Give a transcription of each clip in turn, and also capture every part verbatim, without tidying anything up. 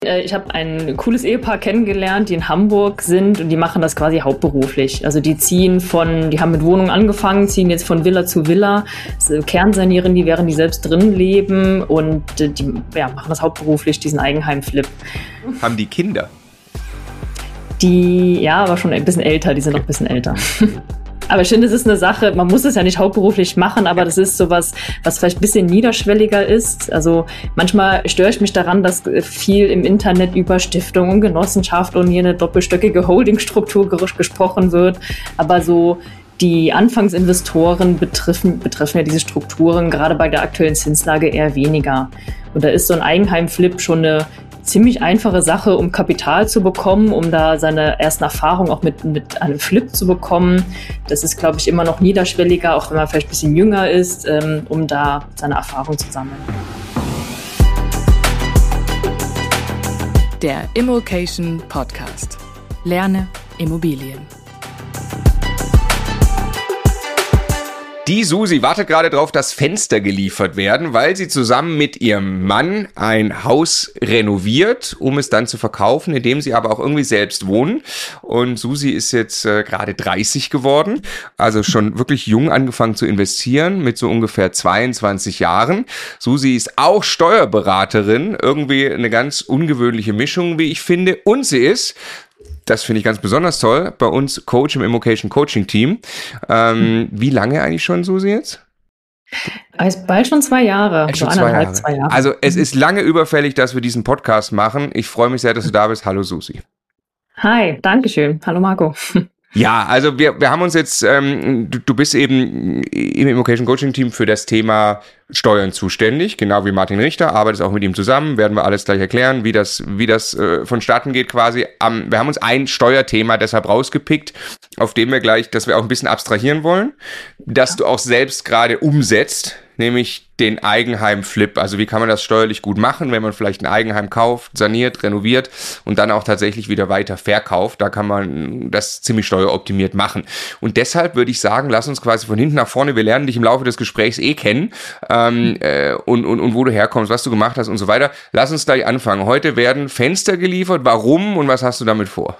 Ich habe ein cooles Ehepaar kennengelernt, die in Hamburg sind und die machen das quasi hauptberuflich. Also die ziehen von, die haben mit Wohnungen angefangen, ziehen jetzt von Villa zu Villa, kernsanieren die, während die selbst drin leben und die ja, machen das hauptberuflich, diesen Eigenheim-Flip. Haben die Kinder? Die, ja, aber schon ein bisschen älter, die sind noch ein bisschen älter. Aber ich finde, es ist eine Sache, man muss es ja nicht hauptberuflich machen, aber das ist sowas, was vielleicht ein bisschen niederschwelliger ist. Also manchmal störe ich mich daran, dass viel im Internet über Stiftung und Genossenschaft und hier eine doppelstöckige Holdingstruktur gesprochen wird. Aber so die Anfangsinvestoren betreffen, betreffen ja diese Strukturen gerade bei der aktuellen Zinslage eher weniger. Und da ist so ein Eigenheim-Flip schon eine ziemlich einfache Sache, um Kapital zu bekommen, um da seine ersten Erfahrungen auch mit, mit einem Flip zu bekommen. Das ist, glaube ich, immer noch niederschwelliger, auch wenn man vielleicht ein bisschen jünger ist, ähm, um da seine Erfahrung zu sammeln. Der Immokation Podcast. Lerne Immobilien. Die Susi wartet gerade drauf, dass Fenster geliefert werden, weil sie zusammen mit ihrem Mann ein Haus renoviert, um es dann zu verkaufen, in dem sie aber auch irgendwie selbst wohnen. Und Susi ist jetzt äh, gerade dreißig geworden, also schon wirklich jung angefangen zu investieren, mit so ungefähr zweiundzwanzig Jahren. Susi ist auch Steuerberaterin, irgendwie eine ganz ungewöhnliche Mischung, wie ich finde. Und sie ist, das finde ich ganz besonders toll, bei uns Coach im Immokation Coaching Team. Ähm, wie lange eigentlich schon, Susi, jetzt? Also bald schon zwei Jahre, Schon so zwei eineinhalb, Jahre. zwei Jahre. Also es ist lange überfällig, dass wir diesen Podcast machen. Ich freue mich sehr, dass du da bist. Hallo, Susi. Hi, Dankeschön. Hallo, Marco. Ja, also wir, wir haben uns jetzt, ähm, du, du bist eben im Immokation Coaching Team für das Thema Steuern zuständig, genau wie Martin Richter, arbeitest auch mit ihm zusammen, werden wir alles gleich erklären, wie das, wie das äh, vonstatten geht quasi. Um, wir haben uns ein Steuerthema deshalb rausgepickt, auf dem wir gleich, dass wir auch ein bisschen abstrahieren wollen, dass du auch selbst gerade umsetzt, nämlich den Eigenheim-Flip. Also wie kann man das steuerlich gut machen, wenn man vielleicht ein Eigenheim kauft, saniert, renoviert und dann auch tatsächlich wieder weiter verkauft. Da kann man das ziemlich steueroptimiert machen. Und deshalb würde ich sagen, lass uns quasi von hinten nach vorne, wir lernen dich im Laufe des Gesprächs eh kennen ähm, äh, und, und, und wo du herkommst, was du gemacht hast und so weiter. Lass uns gleich anfangen. Heute werden Fenster geliefert. Warum und was hast du damit vor?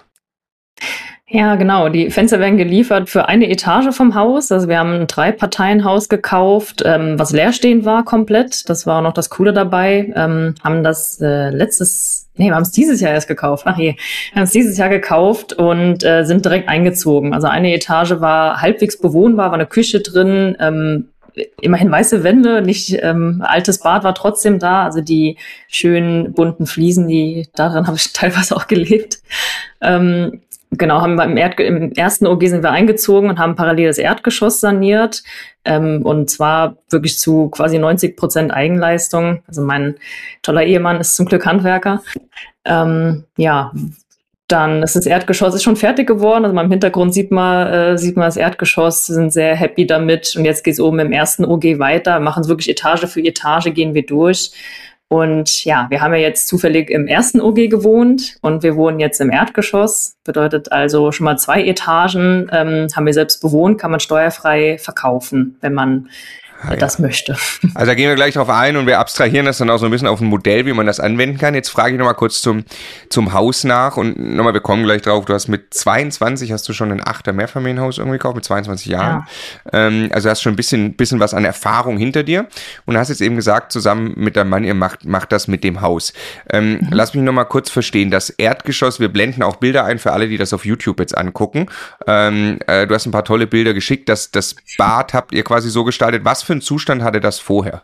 Ja, genau. Die Fenster werden geliefert für eine Etage vom Haus. Also wir haben ein Drei-Parteien-Haus gekauft, ähm, was leerstehend war komplett. Das war auch noch das Coole dabei. Ähm, haben das äh, letztes, nee, wir haben es dieses Jahr erst gekauft. Ach je, wir haben es dieses Jahr gekauft und äh, sind direkt eingezogen. Also eine Etage war halbwegs bewohnbar, war eine Küche drin, ähm, immerhin weiße Wände, nicht ähm, altes Bad war trotzdem da. Also die schönen bunten Fliesen, die daran habe ich teilweise auch gelebt. Ähm, Genau, haben wir im, Erd- im ersten O G sind wir eingezogen und haben parallel das Erdgeschoss saniert. Ähm, und zwar wirklich zu quasi neunzig Prozent Eigenleistung. Also mein toller Ehemann ist zum Glück Handwerker. Ähm, ja, dann ist das Erdgeschoss ist schon fertig geworden. Also im Hintergrund sieht man, äh, sieht man das Erdgeschoss, sind sehr happy damit. Und jetzt geht es oben im ersten O G weiter, machen es wirklich Etage für Etage, gehen wir durch. Und ja, wir haben ja jetzt zufällig im ersten O G gewohnt und wir wohnen jetzt im Erdgeschoss. Bedeutet also schon mal zwei Etagen, ähm, haben wir selbst bewohnt, kann man steuerfrei verkaufen, wenn man Ah, ja. das möchte. Also da gehen wir gleich drauf ein und wir abstrahieren das dann auch so ein bisschen auf ein Modell, wie man das anwenden kann. Jetzt frage ich nochmal kurz zum, zum Haus nach und nochmal, wir kommen gleich drauf. Du hast mit zweiundzwanzig, hast du schon ein Achter Mehrfamilienhaus irgendwie gekauft, mit zweiundzwanzig Jahren. Ja. Ähm, also hast schon ein bisschen, bisschen was an Erfahrung hinter dir und hast jetzt eben gesagt, zusammen mit deinem Mann, ihr macht, macht das mit dem Haus. Ähm, mhm. Lass mich nochmal kurz verstehen, das Erdgeschoss, wir blenden auch Bilder ein für alle, die das auf YouTube jetzt angucken. Ähm, äh, du hast ein paar tolle Bilder geschickt, das, das Bad habt ihr quasi so gestaltet. Was für einen Zustand hatte das vorher?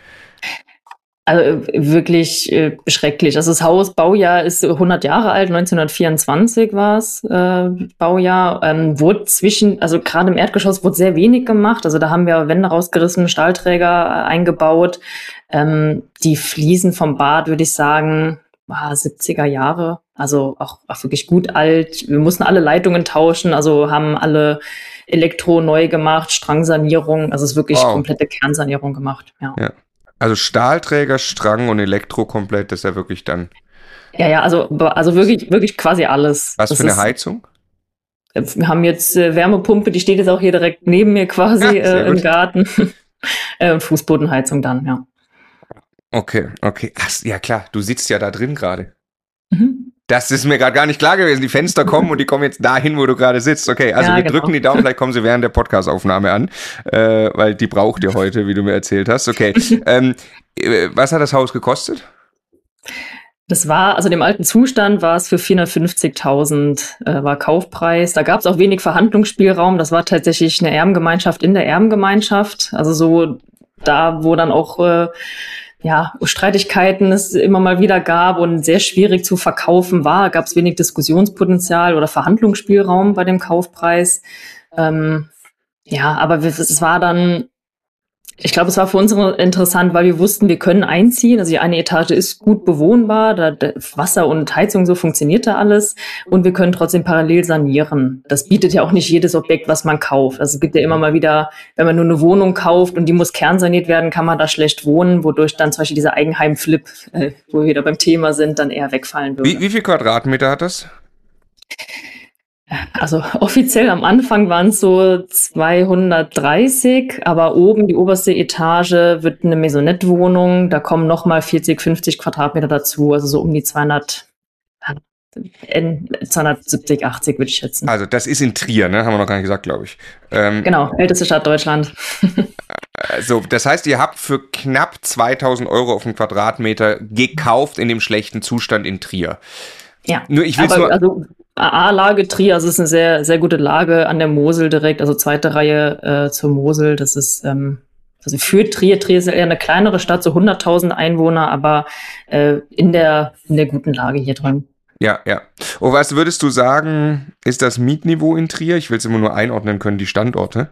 Also wirklich äh, schrecklich. Also das Haus, Baujahr ist hundert Jahre alt, neunzehnhundertvierundzwanzig war es, äh, Baujahr. Ähm, wurde zwischen, also gerade im Erdgeschoss wurde sehr wenig gemacht. Also da haben wir Wände rausgerissen, Stahlträger äh, eingebaut. Ähm, die Fliesen vom Bad, würde ich sagen, war siebziger Jahre. Also auch, auch wirklich gut alt. Wir mussten alle Leitungen tauschen, also haben alle Elektro neu gemacht, Strangsanierung. Also es ist wirklich wow. komplette Kernsanierung gemacht. Ja. Ja. Also Stahlträger, Strang und Elektro komplett, das ist ja wirklich dann... Ja, ja, also, also wirklich, wirklich quasi alles. Was das für eine ist, Heizung? Wir haben jetzt äh, Wärmepumpe, die steht jetzt auch hier direkt neben mir quasi ja, äh, im Garten. äh, Fußbodenheizung dann, ja. Okay, okay. Ach, ja klar, du sitzt ja da drin gerade. Das ist mir gerade gar nicht klar gewesen. Die Fenster kommen und die kommen jetzt dahin, wo du gerade sitzt. Okay, also Ja, wir genau. drücken die Daumen, vielleicht kommen sie während der Podcastaufnahme an, äh, weil die braucht ihr heute, wie du mir erzählt hast. Okay, ähm, was hat das Haus gekostet? Das war, also im alten Zustand war es für vierhundertfünfzigtausend äh, war Kaufpreis. Da gab es auch wenig Verhandlungsspielraum. Das war tatsächlich eine Erbengemeinschaft in der Erbengemeinschaft. Also so da, wo dann auch äh, ja, Streitigkeiten es immer mal wieder gab und sehr schwierig zu verkaufen war, gab es wenig Diskussionspotenzial oder Verhandlungsspielraum bei dem Kaufpreis. Ähm, ja, aber es war dann, ich glaube, es war für uns interessant, weil wir wussten, wir können einziehen. Also die eine Etage ist gut bewohnbar, da Wasser und Heizung, so funktioniert da alles. Und wir können trotzdem parallel sanieren. Das bietet ja auch nicht jedes Objekt, was man kauft. Also es gibt ja immer mal wieder, wenn man nur eine Wohnung kauft und die muss kernsaniert werden, kann man da schlecht wohnen, wodurch dann zum Beispiel dieser Eigenheim-Flip, äh, wo wir wieder beim Thema sind, dann eher wegfallen würde. Wie, wie viel Quadratmeter hat das? Also offiziell am Anfang waren es so zweihundertdreißig, aber oben die oberste Etage wird eine Maisonette-Wohnung. Da kommen nochmal vierzig, fünfzig Quadratmeter dazu, also so um die zweihundert, zweihundertsiebzig, achtzig würde ich schätzen. Also das ist in Trier, ne? Haben wir noch gar nicht gesagt, glaube ich. Ähm, genau, älteste Stadt Deutschland. So, das heißt, ihr habt für knapp zweitausend Euro auf den Quadratmeter gekauft in dem schlechten Zustand in Trier. Ja, nur ich will's aber nur also A-Lage Trier, also es ist eine sehr, sehr gute Lage an der Mosel direkt, also zweite Reihe äh, zur Mosel. Das ist, ähm, also für Trier, Trier ist eher eine kleinere Stadt, so hunderttausend Einwohner, aber äh, in der, in der guten Lage hier drin. Ja, ja. Und was würdest du sagen, ist das Mietniveau in Trier? Ich will es immer nur einordnen können, die Standorte.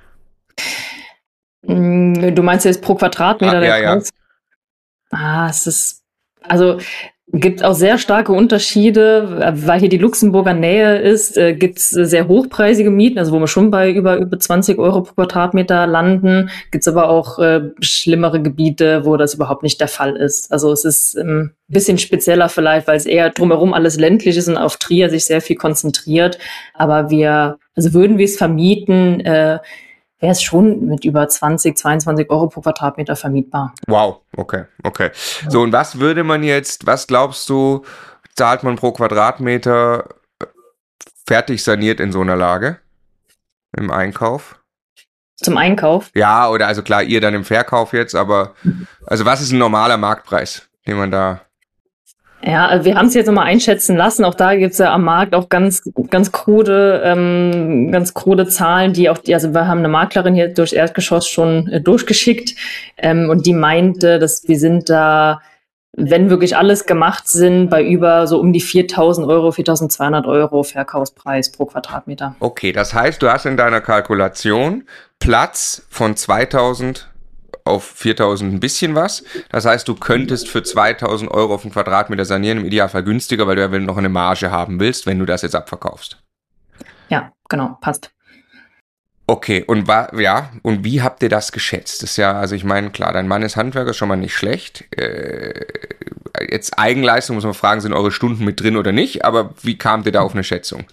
Du meinst jetzt pro Quadratmeter Ah, der ja, Preis? Ja. Ah, es ist, also gibt auch sehr starke Unterschiede, weil hier die Luxemburger Nähe ist, äh, gibt es sehr hochpreisige Mieten, also wo wir schon bei über über zwanzig Euro pro Quadratmeter landen, gibt es aber auch äh, schlimmere Gebiete, wo das überhaupt nicht der Fall ist. Also es ist ein ähm, bisschen spezieller vielleicht, weil es eher drumherum alles ländlich ist und auf Trier sich sehr viel konzentriert. Aber wir, also würden wir es vermieten, äh, wäre es schon mit über zwanzig, zweiundzwanzig Euro pro Quadratmeter vermietbar. Wow, okay, okay. So, und was würde man jetzt, was glaubst du, zahlt man pro Quadratmeter fertig saniert in so einer Lage? Im Einkauf? Zum Einkauf? Ja, oder also klar, ihr dann im Verkauf jetzt, aber also was ist ein normaler Marktpreis, den man da... Ja, wir haben es jetzt nochmal einschätzen lassen. Auch da gibt's ja am Markt auch ganz, ganz krude, ähm, ganz krude Zahlen, die auch, die, also wir haben eine Maklerin hier durch Erdgeschoss schon äh, durchgeschickt, ähm, und die meinte, dass wir sind da, wenn wirklich alles gemacht sind, bei über so um die viertausend Euro, viertausendzweihundert Euro Verkaufspreis pro Quadratmeter. Okay, das heißt, du hast in deiner Kalkulation Platz von zweitausend auf viertausend ein bisschen was. Das heißt, du könntest für zweitausend Euro auf den Quadratmeter sanieren, im Idealfall günstiger, weil du ja noch eine Marge haben willst, wenn du das jetzt abverkaufst. Ja, genau, passt. Okay, und war, ja, und wie habt ihr das geschätzt? Das ist ja, also ich meine, klar, dein Mann ist Handwerker, schon mal nicht schlecht. Äh, jetzt Eigenleistung, muss man fragen, sind eure Stunden mit drin oder nicht, aber wie kamt ihr da auf eine Schätzung?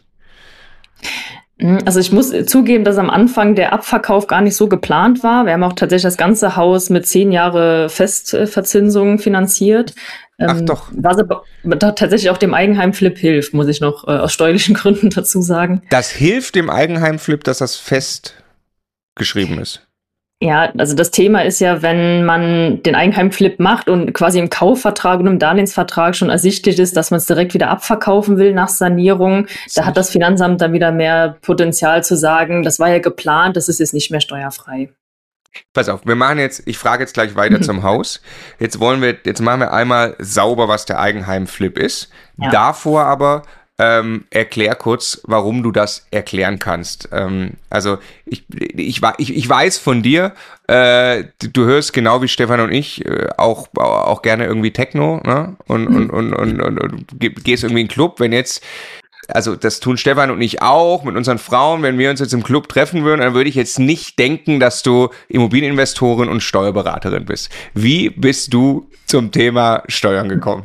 Also ich muss zugeben, dass am Anfang der Abverkauf gar nicht so geplant war. Wir haben auch tatsächlich das ganze Haus mit zehn Jahre Festverzinsung finanziert. Ach ähm, doch. Was aber tatsächlich auch dem Eigenheim-Flip hilft, muss ich noch äh, aus steuerlichen Gründen dazu sagen. Das hilft dem Eigenheim-Flip, dass das fest geschrieben ist. Ja, also das Thema ist ja, wenn man den Eigenheim-Flip macht und quasi im Kaufvertrag und im Darlehensvertrag schon ersichtlich ist, dass man es direkt wieder abverkaufen will nach Sanierung, da hat das Finanzamt dann wieder mehr Potenzial zu sagen, das war ja geplant, das ist jetzt nicht mehr steuerfrei. Pass auf, wir machen jetzt, ich frage jetzt gleich weiter zum Haus. Jetzt wollen wir, jetzt machen wir einmal sauber, was der Eigenheim-Flip ist. Ja. Davor aber Ähm, erklär kurz, warum du das erklären kannst. Ähm, also ich, ich, ich, ich weiß von dir, äh, du hörst genau wie Stefan und ich äh, auch, auch gerne irgendwie Techno, ne? und, mhm. und, und, und, und, und gehst irgendwie in den Club. Wenn jetzt, also das tun Stefan und ich auch mit unseren Frauen, wenn wir uns jetzt im Club treffen würden, dann würde ich jetzt nicht denken, dass du Immobilieninvestorin und Steuerberaterin bist. Wie bist du zum Thema Steuern gekommen?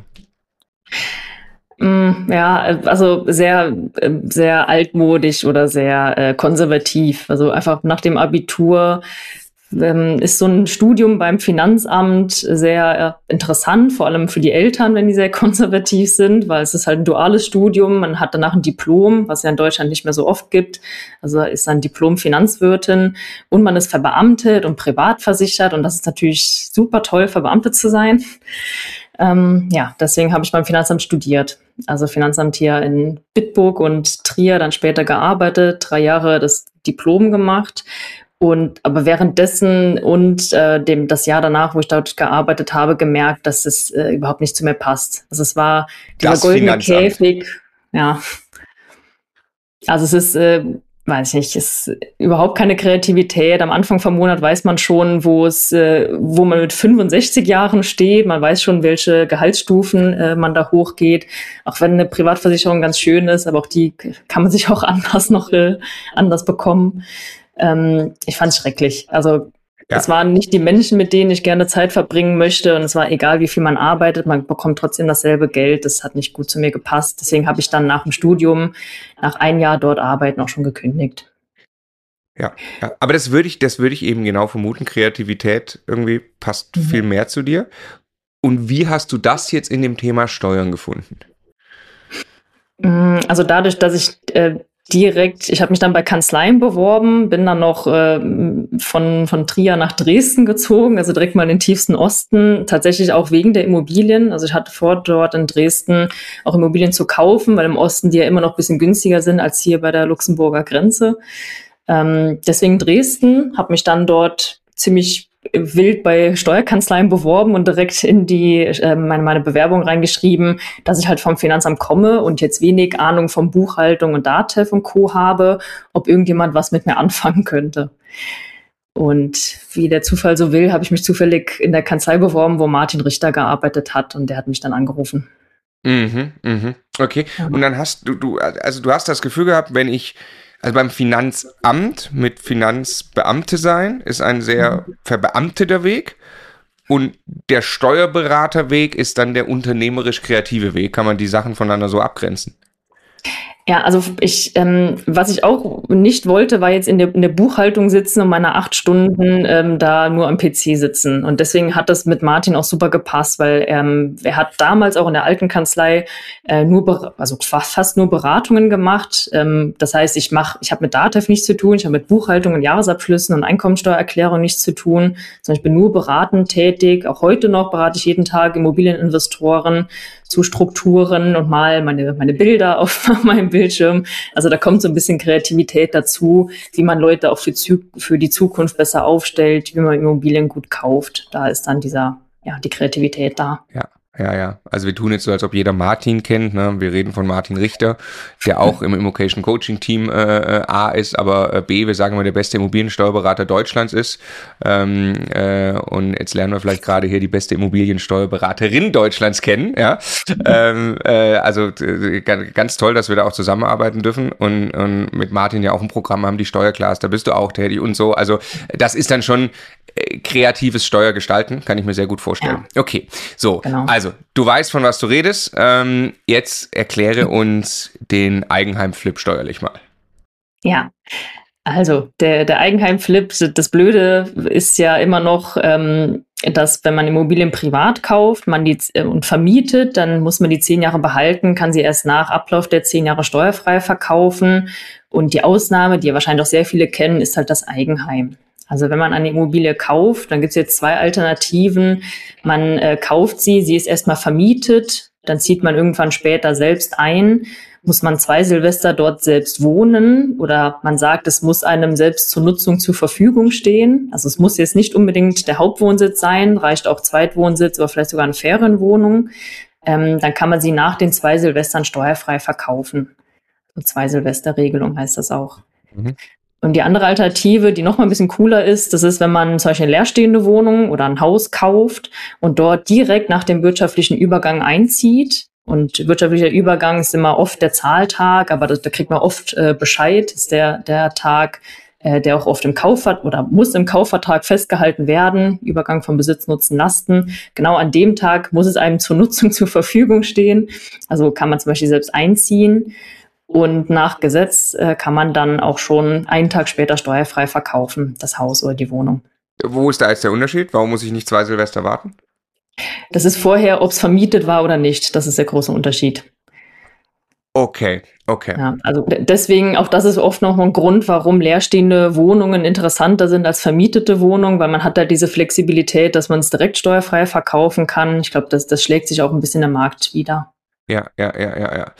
Ja, also sehr, sehr altmodisch oder sehr äh, konservativ. Also einfach nach dem Abitur ähm, ist so ein Studium beim Finanzamt sehr äh, interessant, vor allem für die Eltern, wenn die sehr konservativ sind, weil es ist halt ein duales Studium. Man hat danach ein Diplom, was ja in Deutschland nicht mehr so oft gibt. Also ist ein Diplom Finanzwirtin und man ist verbeamtet und privat versichert und das ist natürlich super toll, verbeamtet zu sein. Ähm, ja, deswegen habe ich beim Finanzamt studiert. Also Finanzamt hier in Bitburg und Trier, dann später gearbeitet, drei Jahre das Diplom gemacht. Und aber währenddessen und äh, dem das Jahr danach, wo ich dort gearbeitet habe, gemerkt, dass es äh, überhaupt nicht zu mir passt. Also es war dieser Das goldene Finanzamt. Käfig. Ja. Also es ist, äh, weiß ich nicht, es ist überhaupt keine Kreativität. Am Anfang vom Monat weiß man schon, wo es, äh, wo man mit fünfundsechzig Jahren steht. Man weiß schon, welche Gehaltsstufen äh, man da hochgeht. Auch wenn eine Privatversicherung ganz schön ist, aber auch die kann man sich auch anders noch äh, anders bekommen. Ähm, ich fand es schrecklich. Also ja. Es waren nicht die Menschen, mit denen ich gerne Zeit verbringen möchte und es war egal, wie viel man arbeitet, man bekommt trotzdem dasselbe Geld. Das hat nicht gut zu mir gepasst. Deswegen habe ich dann nach dem Studium, nach ein Jahr dort arbeiten, auch schon gekündigt. Ja, ja. Aber das würde ich, das würde ich eben genau vermuten. Kreativität irgendwie passt mhm. viel mehr zu dir. Und wie hast du das jetzt in dem Thema Steuern gefunden? Also dadurch, dass ich äh, direkt, ich habe mich dann bei Kanzleien beworben, bin dann noch äh, von, von Trier nach Dresden gezogen, also direkt mal in den tiefsten Osten, tatsächlich auch wegen der Immobilien. Also ich hatte vor, dort in Dresden auch Immobilien zu kaufen, weil im Osten die ja immer noch ein bisschen günstiger sind als hier bei der Luxemburger Grenze. Ähm, deswegen Dresden, habe mich dann dort ziemlich wild bei Steuerkanzleien beworben und direkt in die äh, meine, meine Bewerbung reingeschrieben, dass ich halt vom Finanzamt komme und jetzt wenig Ahnung von Buchhaltung und DATEV und Co. habe, ob irgendjemand was mit mir anfangen könnte. Und wie der Zufall so will, habe ich mich zufällig in der Kanzlei beworben, wo Martin Richter gearbeitet hat und der hat mich dann angerufen. Mhm, mhm. Okay. Ja. Und dann hast du, du, also du hast das Gefühl gehabt, wenn ich Also beim Finanzamt mit Finanzbeamte sein ist ein sehr verbeamteter Weg und der Steuerberaterweg ist dann der unternehmerisch-kreative Weg. Kann man die Sachen voneinander so abgrenzen? Ja, also ich, ähm, was ich auch nicht wollte, war jetzt in der, in der Buchhaltung sitzen und meine acht Stunden ähm, da nur am P C sitzen. Und deswegen hat das mit Martin auch super gepasst, weil ähm, er hat damals auch in der alten Kanzlei äh, nur, also fast nur Beratungen gemacht. Ähm, das heißt, ich mache, ich habe mit DATEV nichts zu tun, ich habe mit Buchhaltung und Jahresabschlüssen und Einkommensteuererklärung nichts zu tun, sondern ich bin nur beratend tätig. Auch heute noch berate ich jeden Tag Immobilieninvestoren zu Strukturen und mal meine, meine Bilder auf meinem Bildschirm. Also da kommt so ein bisschen Kreativität dazu, wie man Leute auch für, für die Zukunft besser aufstellt, wie man Immobilien gut kauft. Da ist dann dieser, ja, die Kreativität da. Ja. Ja, ja. Also wir tun jetzt so, als ob jeder Martin kennt. Ne? Wir reden von Martin Richter, der auch im Immocation Coaching Team äh, A ist, aber äh, B, wir sagen mal, der beste Immobiliensteuerberater Deutschlands ist. Ähm, äh, und jetzt lernen wir vielleicht gerade hier die beste Immobiliensteuerberaterin Deutschlands kennen. Ja, ähm, äh, also äh, ganz toll, dass wir da auch zusammenarbeiten dürfen und, und mit Martin ja auch ein Programm haben, die Steuerclass. Da bist du auch tätig und so. Also das ist dann schon äh, kreatives Steuergestalten, kann ich mir sehr gut vorstellen. Ja. Okay, so, genau. Also Also, du weißt, von was du redest. Ähm, jetzt erkläre uns den Eigenheim-Flip steuerlich mal. Ja, also der, der Eigenheim-Flip, das Blöde ist ja immer noch, ähm, dass wenn man Immobilien privat kauft man die äh, und vermietet, dann muss man die zehn Jahre behalten, kann sie erst nach Ablauf der zehn Jahre steuerfrei verkaufen. Und die Ausnahme, die ja wahrscheinlich auch sehr viele kennen, ist halt das Eigenheim. Also wenn man eine Immobilie kauft, dann gibt es jetzt zwei Alternativen. Man äh, kauft sie, sie ist erstmal vermietet, dann zieht man irgendwann später selbst ein, muss man zwei Silvester dort selbst wohnen oder man sagt, es muss einem selbst zur Nutzung zur Verfügung stehen. Also es muss jetzt nicht unbedingt der Hauptwohnsitz sein, reicht auch Zweitwohnsitz oder vielleicht sogar eine Ferienwohnung. Ähm, dann kann man sie nach den zwei Silvestern steuerfrei verkaufen. So zwei Silvesterregelung heißt das auch. Mhm. Und die andere Alternative, die noch mal ein bisschen cooler ist, das ist, wenn man zum Beispiel eine leerstehende Wohnung oder ein Haus kauft und dort direkt nach dem wirtschaftlichen Übergang einzieht. Und wirtschaftlicher Übergang ist immer oft der Zahltag, aber das, da kriegt man oft äh, Bescheid, ist der, der Tag, äh, der auch oft im Kaufvertrag oder muss im Kaufvertrag festgehalten werden, Übergang von Besitz, Nutzen, Lasten. Genau an dem Tag muss es einem zur Nutzung zur Verfügung stehen. Also kann man zum Beispiel selbst einziehen. Und nach Gesetz äh, kann man dann auch schon einen Tag später steuerfrei verkaufen, das Haus oder die Wohnung. Wo ist da jetzt der Unterschied? Warum muss ich nicht zwei Silvester warten? Das ist vorher, ob es vermietet war oder nicht. Das ist der große Unterschied. Okay, okay. Ja, also deswegen, auch das ist oft noch ein Grund, warum leerstehende Wohnungen interessanter sind als vermietete Wohnungen, weil man hat da diese Flexibilität, dass man es direkt steuerfrei verkaufen kann. Ich glaube, das, das schlägt sich auch ein bisschen im Markt wieder. Ja, ja, ja, ja, ja.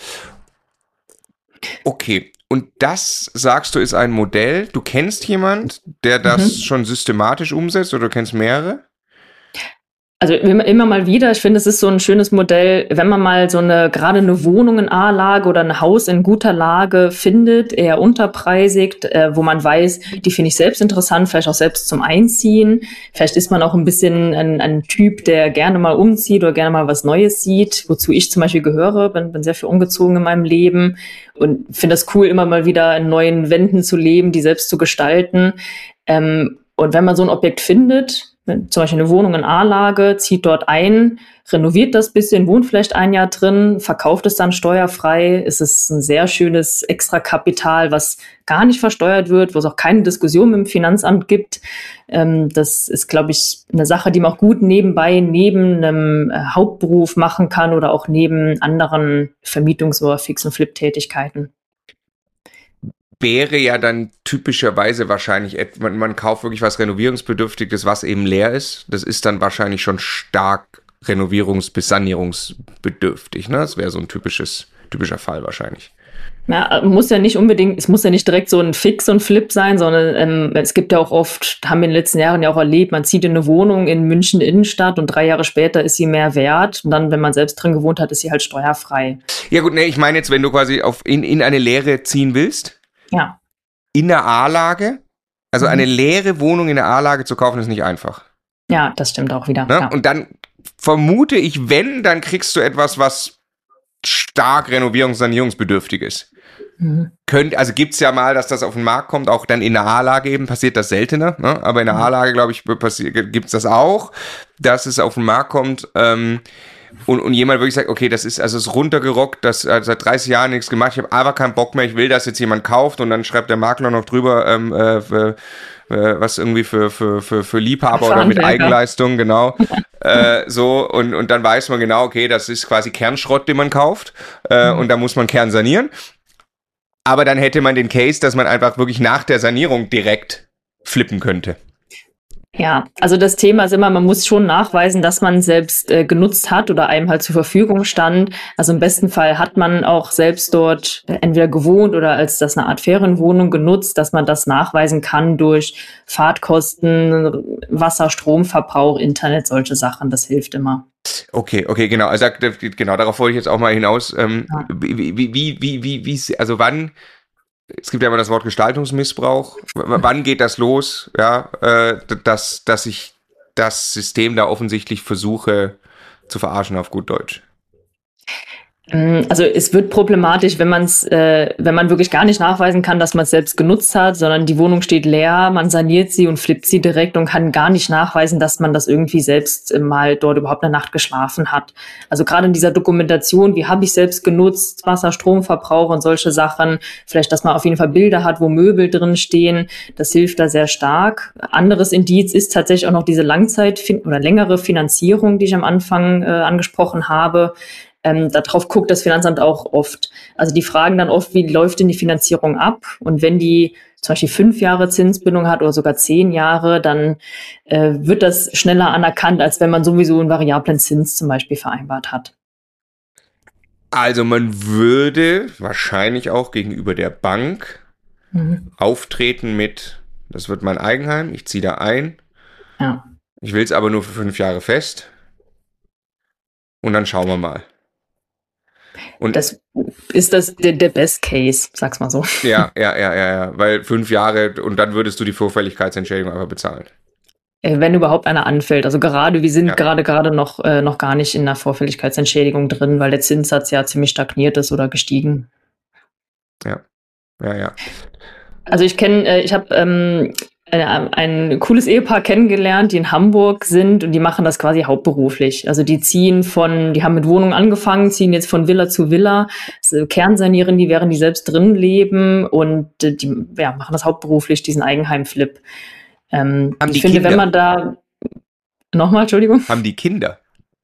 Okay, und das, sagst du, ist ein Modell. Du kennst jemand, der das mhm. schon systematisch umsetzt oder du kennst mehrere? Also immer mal wieder, ich finde, es ist so ein schönes Modell, wenn man mal so eine, gerade eine Wohnung in A-Lage oder ein Haus in guter Lage findet, eher unterpreisig, äh, wo man weiß, die finde ich selbst interessant, vielleicht auch selbst zum Einziehen. Vielleicht ist man auch ein bisschen ein, ein Typ, der gerne mal umzieht oder gerne mal was Neues sieht, wozu ich zum Beispiel gehöre, bin, bin sehr viel umgezogen in meinem Leben und finde es cool, immer mal wieder in neuen Wänden zu leben, die selbst zu gestalten. Ähm, und wenn man so ein Objekt findet, zum Beispiel eine Wohnung in A-Lage, zieht dort ein, renoviert das bisschen, wohnt vielleicht ein Jahr drin, verkauft es dann steuerfrei. Es ist ein sehr schönes Extrakapital, was gar nicht versteuert wird, wo es auch keine Diskussion mit dem Finanzamt gibt. Ähm, das ist, glaube ich, eine Sache, die man auch gut nebenbei, neben einem Hauptberuf machen kann oder auch neben anderen Vermietungs- oder Fix- und Flip-Tätigkeiten. Wäre ja dann typischerweise wahrscheinlich, man, man kauft wirklich was Renovierungsbedürftiges, was eben leer ist. Das ist dann wahrscheinlich schon stark renovierungs- bis sanierungsbedürftig. Ne? Das wäre so ein typisches, typischer Fall wahrscheinlich. Ja, muss ja nicht unbedingt, es muss ja nicht direkt so ein Fix und Flip sein, sondern ähm, es gibt ja auch oft, haben wir in den letzten Jahren ja auch erlebt, man zieht in eine Wohnung in München Innenstadt und drei Jahre später ist sie mehr wert und dann, wenn man selbst drin gewohnt hat, ist sie halt steuerfrei. Ja gut, nee, ich meine jetzt, wenn du quasi auf in, in eine Leere ziehen willst, ja. In der A-Lage, also mhm. eine leere Wohnung in der A-Lage zu kaufen, ist nicht einfach. Ja, das stimmt auch wieder. Ne? Ja. Und dann vermute ich, wenn, dann kriegst du etwas, was stark renovierungs- sanierungsbedürftig ist. Mhm. Könnt, also gibt's ja mal, dass das auf den Markt kommt, auch dann in der A-Lage eben, passiert das seltener, ne? Aber in der mhm. A-Lage, glaube ich, passiert, gibt's das auch, dass es auf den Markt kommt, ähm, Und, und jemand wirklich sagt, okay, das ist also ist runtergerockt, das hat seit dreißig Jahren nichts gemacht, ich habe aber keinen Bock mehr, ich will, dass jetzt jemand kauft und dann schreibt der Makler noch drüber, ähm, äh, für, äh, was irgendwie für für für für Liebhaber oder mit Eigenleistung, genau, äh, so und und dann weiß man genau, okay, das ist quasi Kernschrott, den man kauft äh, mhm. und da muss man Kern sanieren. Aber dann hätte man den Case, dass man einfach wirklich nach der Sanierung direkt flippen könnte. Ja, also das Thema ist immer, man muss schon nachweisen, dass man selbst äh, genutzt hat oder einem halt zur Verfügung stand. Also im besten Fall hat man auch selbst dort äh, entweder gewohnt oder als das eine Art Ferienwohnung genutzt, dass man das nachweisen kann durch Fahrtkosten, Wasser, Stromverbrauch, Internet, solche Sachen. Das hilft immer. Okay, okay, genau. Also genau, darauf wollte ich jetzt auch mal hinaus. Ähm, ja. wie, wie, wie, wie, wie, wie, also wann Es gibt ja immer das Wort Gestaltungsmissbrauch. W- wann geht das los, ja, äh, dass, dass ich das System da offensichtlich versuche zu verarschen auf gut Deutsch? Also es wird problematisch, wenn man es, äh, wenn man wirklich gar nicht nachweisen kann, dass man es selbst genutzt hat, sondern die Wohnung steht leer, man saniert sie und flippt sie direkt und kann gar nicht nachweisen, dass man das irgendwie selbst äh, mal dort überhaupt eine Nacht geschlafen hat. Also gerade in dieser Dokumentation, wie habe ich selbst genutzt, Wasser, Stromverbrauch und solche Sachen, vielleicht, dass man auf jeden Fall Bilder hat, wo Möbel drin stehen, das hilft da sehr stark. Anderes Indiz ist tatsächlich auch noch diese Langzeit- oder längere Finanzierung, die ich am Anfang äh, angesprochen habe. Ähm, darauf guckt das Finanzamt auch oft. Also die fragen dann oft, wie läuft denn die Finanzierung ab? Und wenn die zum Beispiel fünf Jahre Zinsbindung hat oder sogar zehn Jahre, dann äh, wird das schneller anerkannt, als wenn man sowieso einen variablen Zins zum Beispiel vereinbart hat. Also man würde wahrscheinlich auch gegenüber der Bank mhm. auftreten mit, das wird mein Eigenheim, ich ziehe da ein. Ja. Ich will es aber nur für fünf Jahre fest. Und dann schauen wir mal. Und das ist das der, der Best Case, sag's mal so. Ja, ja, ja, ja, ja, weil fünf Jahre und dann würdest du die Vorfälligkeitsentschädigung einfach bezahlen. Wenn überhaupt einer anfällt. Also gerade, wir sind ja. gerade gerade noch äh, noch gar nicht in der Vorfälligkeitsentschädigung drin, weil der Zinssatz ja ziemlich stagniert ist oder gestiegen. Ja, ja, ja. Also ich kenne, äh, ich habe ähm, ein cooles Ehepaar kennengelernt, die in Hamburg sind und die machen das quasi hauptberuflich. Also die ziehen von, die haben mit Wohnungen angefangen, ziehen jetzt von Villa zu Villa, also Kernsanieren, die während die selbst drin leben und die ja, machen das hauptberuflich, diesen Eigenheimflip. Ähm, Haben ich die finde, Kinder? wenn man da, nochmal, Entschuldigung, Haben die Kinder?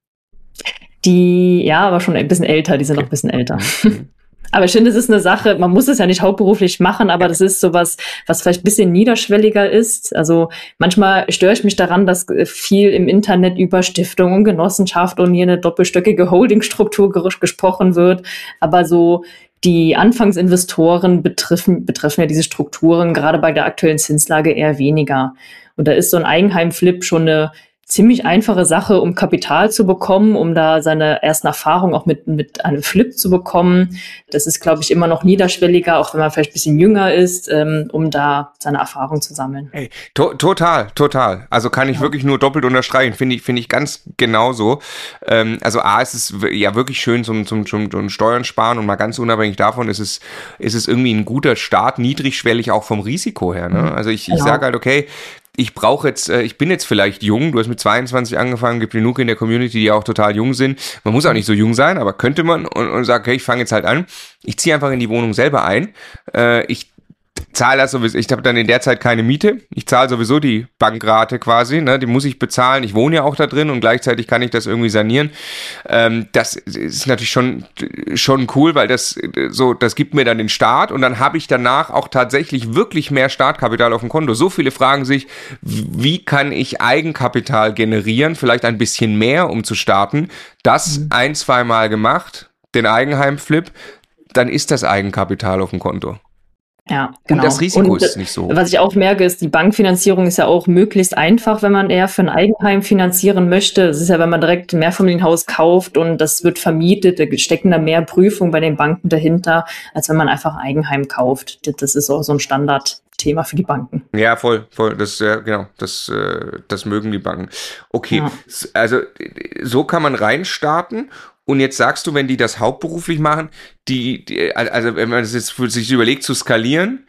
die, ja, aber schon ein bisschen älter, die sind Okay. noch ein bisschen älter. Mhm. Aber ich finde, es ist eine Sache, man muss es ja nicht hauptberuflich machen, aber das ist sowas, was vielleicht ein bisschen niederschwelliger ist. Also manchmal störe ich mich daran, dass viel im Internet über Stiftung und Genossenschaft und hier eine doppelstöckige Holdingstruktur ges- gesprochen wird. Aber so die Anfangsinvestoren betreffen, betreffen ja diese Strukturen gerade bei der aktuellen Zinslage eher weniger. Und da ist so ein Eigenheimflip schon eine ziemlich einfache Sache, um Kapital zu bekommen, um da seine ersten Erfahrungen auch mit, mit einem Flip zu bekommen. Das ist, glaube ich, immer noch niederschwelliger, auch wenn man vielleicht ein bisschen jünger ist, ähm, um da seine Erfahrung zu sammeln. Hey, to- total, total. Also kann ich ja. wirklich nur doppelt unterstreichen. Finde ich, finde ich ganz genauso. Ähm, also A, es ist ja wirklich schön zum, zum, zum, zum Steuern sparen und mal ganz unabhängig davon ist es, ist es irgendwie ein guter Start, niedrigschwellig auch vom Risiko her. Ne? Also ich, ich Genau. sage halt, okay, ich brauche jetzt, äh, ich bin jetzt vielleicht jung, du hast mit zweiundzwanzig angefangen, gibt genug in der Community, die auch total jung sind. Man muss auch nicht so jung sein, aber könnte man und, und sagt, okay, ich fange jetzt halt an. Ich ziehe einfach in die Wohnung selber ein. Äh, ich zahle das sowieso, ich habe dann in der Zeit keine Miete. Ich zahle sowieso die Bankrate quasi, ne, die muss ich bezahlen. Ich wohne ja auch da drin und gleichzeitig kann ich das irgendwie sanieren. Ähm, das ist natürlich schon schon cool, weil das so, das gibt mir dann den Start und dann habe ich danach auch tatsächlich wirklich mehr Startkapital auf dem Konto. So viele fragen sich, wie kann ich Eigenkapital generieren, vielleicht ein bisschen mehr, um zu starten. Das mhm. ein, zwei Mal gemacht, den Eigenheimflip, dann ist das Eigenkapital auf dem Konto. Ja, genau. Und das Risiko und, ist nicht so hoch. Was ich auch merke, ist, die Bankfinanzierung ist ja auch möglichst einfach, wenn man eher für ein Eigenheim finanzieren möchte. Das ist ja, wenn man direkt ein Mehrfamilienhaus kauft und das wird vermietet, da stecken da mehr Prüfungen bei den Banken dahinter, als wenn man einfach ein Eigenheim kauft. Das ist auch so ein Standardthema für die Banken. Ja, voll, voll. Das, ja, genau, das, das mögen die Banken. Okay, ja. Also so kann man reinstarten. Und jetzt sagst du, wenn die das hauptberuflich machen, die, die also wenn man das jetzt für sich überlegt zu skalieren,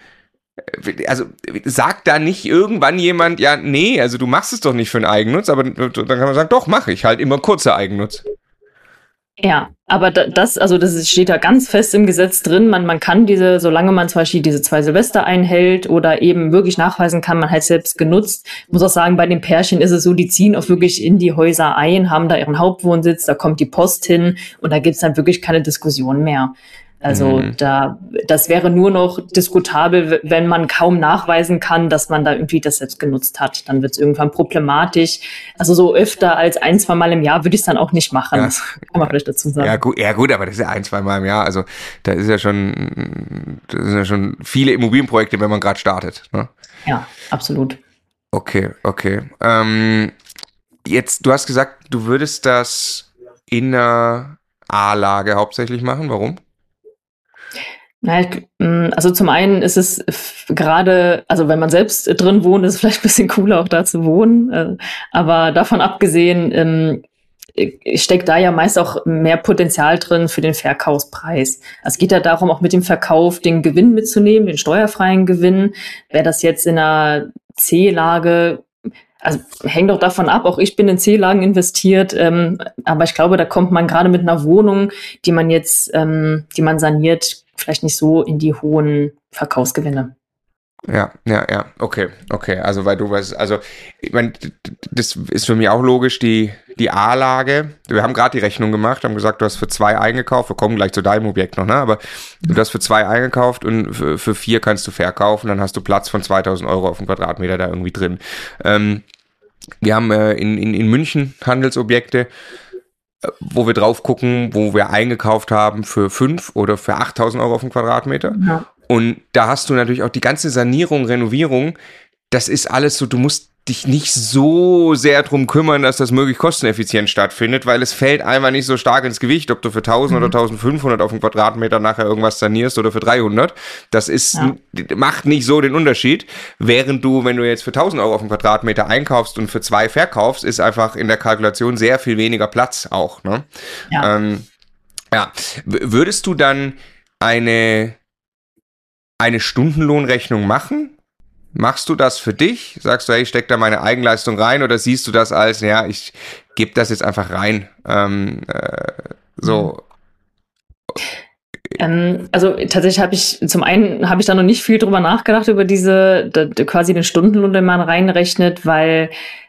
also sagt da nicht irgendwann jemand, ja, nee, also du machst es doch nicht für einen Eigennutz, aber dann kann man sagen, doch, mache ich halt immer kurzer Eigennutz. Ja, aber das, also das steht da ganz fest im Gesetz drin. Man, man kann diese, solange man zum Beispiel diese zwei Silvester einhält oder eben wirklich nachweisen kann, man halt selbst genutzt. Ich muss auch sagen, bei den Pärchen ist es so, die ziehen auch wirklich in die Häuser ein, haben da ihren Hauptwohnsitz, da kommt die Post hin und da gibt's dann wirklich keine Diskussion mehr. Also mhm. da, das wäre nur noch diskutabel, wenn man kaum nachweisen kann, dass man da irgendwie das selbst genutzt hat. Dann wird es irgendwann problematisch. Also so öfter als ein, zwei Mal im Jahr würde ich es dann auch nicht machen. Ja. Das kann man vielleicht dazu sagen. Ja gut, ja gut, aber das ist ja ein, zwei Mal im Jahr. Also da ist ja schon, das sind ja schon viele Immobilienprojekte, wenn man gerade startet. Ne? Ja, absolut. Okay, okay. Ähm, jetzt, du hast gesagt, du würdest das in einer A-Lage hauptsächlich machen. Warum? Na, ich, also zum einen ist es gerade, also wenn man selbst drin wohnt, ist es vielleicht ein bisschen cooler, auch da zu wohnen. Aber davon abgesehen, steckt da ja meist auch mehr Potenzial drin für den Verkaufspreis. Es geht ja darum, auch mit dem Verkauf den Gewinn mitzunehmen, den steuerfreien Gewinn. Wäre das jetzt in einer C-Lage, also hängt doch davon ab, auch ich bin in C-Lagen investiert, ähm, aber ich glaube, da kommt man gerade mit einer Wohnung, die man jetzt, ähm, die man saniert, vielleicht nicht so in die hohen Verkaufsgewinne. Ja, ja, ja, okay, okay, also weil du weißt, also ich meine, das ist für mich auch logisch, die die A-Lage, wir haben gerade die Rechnung gemacht, haben gesagt, du hast für zwei eingekauft, wir kommen gleich zu deinem Objekt noch, ne, aber du hast für zwei eingekauft und für, für vier kannst du verkaufen, dann hast du Platz von zweitausend Euro auf dem Quadratmeter da irgendwie drin. Ähm, wir haben äh, in, in, in München Handelsobjekte, wo wir drauf gucken, wo wir eingekauft haben für fünf oder für achttausend Euro auf dem Quadratmeter. Ja. Und da hast du natürlich auch die ganze Sanierung, Renovierung, das ist alles so, du musst dich nicht so sehr drum kümmern, dass das möglichst kosteneffizient stattfindet, weil es fällt einfach nicht so stark ins Gewicht, ob du für tausend mhm. oder eintausendfünfhundert auf dem Quadratmeter nachher irgendwas sanierst oder für dreihundert. Das ist, ja. macht nicht so den Unterschied. Während du, wenn du jetzt für tausend Euro auf dem Quadratmeter einkaufst und für zwei verkaufst, ist einfach in der Kalkulation sehr viel weniger Platz auch. Ne? Ja. Ähm, ja. Würdest du dann eine, eine Stundenlohnrechnung machen? Machst du das für dich? Sagst du, hey, ich steck da meine Eigenleistung rein, oder siehst du das als, ja, ich gebe das jetzt einfach rein? Ähm, äh, so. Ähm, also tatsächlich habe ich, zum einen habe ich da noch nicht viel drüber nachgedacht, über diese, da, quasi den Stundenlohn, den man reinrechnet, weil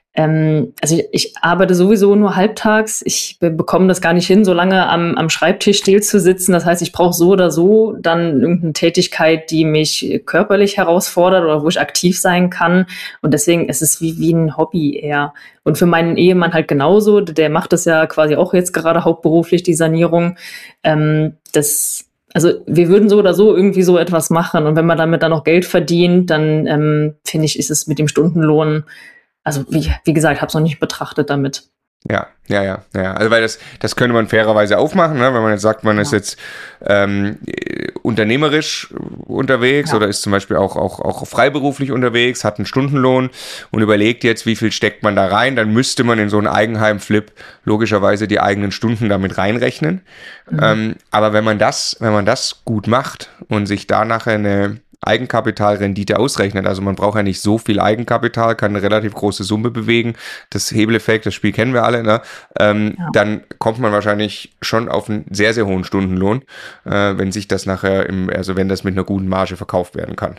ähm, also ich, ich arbeite sowieso nur halbtags. Ich be- bekomme das gar nicht hin, so lange am, am Schreibtisch still zu sitzen. Das heißt, ich brauche so oder so dann irgendeine Tätigkeit, die mich körperlich herausfordert oder wo ich aktiv sein kann. Und deswegen ist es wie, wie ein Hobby eher. Und für meinen Ehemann halt genauso. Der macht das ja quasi auch jetzt gerade hauptberuflich, die Sanierung. Ähm, das Also wir würden so oder so irgendwie so etwas machen. Und wenn man damit dann noch Geld verdient, dann ähm, finde ich, ist es mit dem Stundenlohn, also wie, wie gesagt, habe es noch nicht betrachtet damit. Ja, ja, ja, ja. Also weil das, das könnte man fairerweise aufmachen, ne? Wenn man jetzt sagt, man Ja. ist jetzt ähm, unternehmerisch unterwegs Ja. oder ist zum Beispiel auch, auch, auch freiberuflich unterwegs, hat einen Stundenlohn und überlegt jetzt, wie viel steckt man da rein, dann müsste man in so einen Eigenheim-Flip logischerweise die eigenen Stunden damit reinrechnen. Mhm. Ähm, aber wenn man das, wenn man das gut macht und sich da nachher eine Eigenkapitalrendite ausrechnet. Also man braucht ja nicht so viel Eigenkapital, kann eine relativ große Summe bewegen. Das Hebeleffekt, das Spiel kennen wir alle, ne? Ähm, ja. Dann kommt man wahrscheinlich schon auf einen sehr, sehr hohen Stundenlohn, äh, wenn sich das nachher, im, also wenn das mit einer guten Marge verkauft werden kann.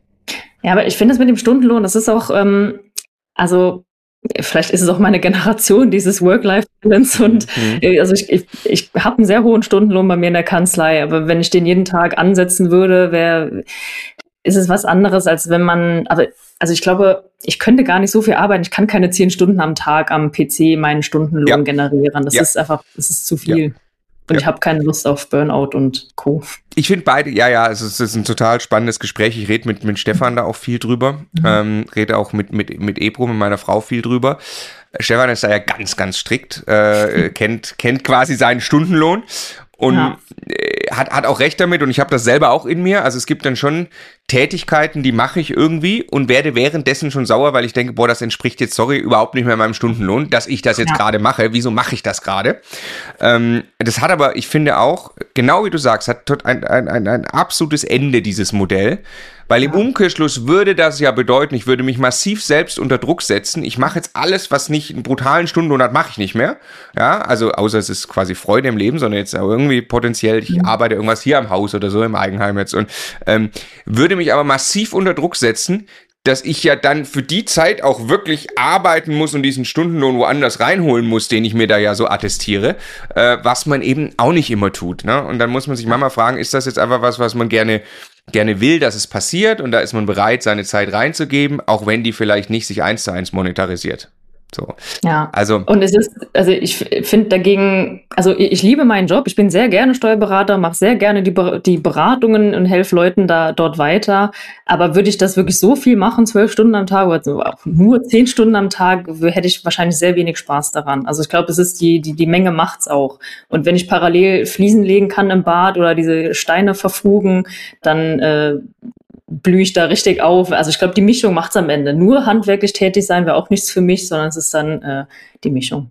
Ja, aber ich finde das mit dem Stundenlohn, das ist auch, ähm, also vielleicht ist es auch meine Generation, dieses Work-Life-Balance und mhm. also ich, ich, ich habe einen sehr hohen Stundenlohn bei mir in der Kanzlei, aber wenn ich den jeden Tag ansetzen würde, wäre, ist es was anderes, als wenn man, aber also ich glaube, ich könnte gar nicht so viel arbeiten, ich kann keine zehn Stunden am Tag am P C meinen Stundenlohn ja. generieren, das ja. ist einfach, das ist zu viel. Ja. Und ja. ich habe keine Lust auf Burnout und Co. Ich finde beide, ja, ja, es ist, es ist ein total spannendes Gespräch. Ich rede mit, mit Stefan da auch viel drüber. Mhm. Ähm, rede auch mit, mit, mit Ebro, mit meiner Frau viel drüber. Stefan ist da ja ganz, ganz strikt, äh, kennt, kennt quasi seinen Stundenlohn und ja. hat, hat auch recht damit und ich habe das selber auch in mir. Also es gibt dann schon Tätigkeiten, die mache ich irgendwie und werde währenddessen schon sauer, weil ich denke, boah, das entspricht jetzt, sorry, überhaupt nicht mehr meinem Stundenlohn, dass ich das jetzt ja. gerade mache. Wieso mache ich das gerade? Ähm, das hat aber, ich finde auch, genau wie du sagst, hat ein, ein, ein, ein absolutes Ende, dieses Modell. Weil im Umkehrschluss würde das ja bedeuten, ich würde mich massiv selbst unter Druck setzen. Ich mache jetzt alles, was nicht einen brutalen Stundenlohn hat, mache ich nicht mehr. Ja, also außer es ist quasi Freude im Leben, sondern jetzt irgendwie potenziell, ich mhm. arbeite irgendwas hier am Haus oder so im Eigenheim jetzt und ähm, würde mich aber massiv unter Druck setzen, dass ich ja dann für die Zeit auch wirklich arbeiten muss und diesen Stundenlohn woanders reinholen muss, den ich mir da ja so attestiere, äh, was man eben auch nicht immer tut. Ne? Und dann muss man sich manchmal fragen, ist das jetzt einfach was, was man gerne gerne will, dass es passiert und da ist man bereit, seine Zeit reinzugeben, auch wenn die vielleicht nicht sich eins zu eins monetarisiert. So. Ja, also und es ist, also ich finde dagegen, also ich liebe meinen Job, ich bin sehr gerne Steuerberater, mache sehr gerne die, die Beratungen und helfe Leuten da dort weiter, aber würde ich das wirklich so viel machen, zwölf Stunden am Tag oder nur zehn Stunden am Tag, hätte ich wahrscheinlich sehr wenig Spaß daran. Also ich glaube, es ist die, die, die Menge macht's auch. Und wenn ich parallel Fliesen legen kann im Bad oder diese Steine verfugen, dann äh, blühe ich da richtig auf. Also ich glaube, die Mischung macht's am Ende. Nur handwerklich tätig sein wäre auch nichts für mich, sondern es ist dann äh, die Mischung.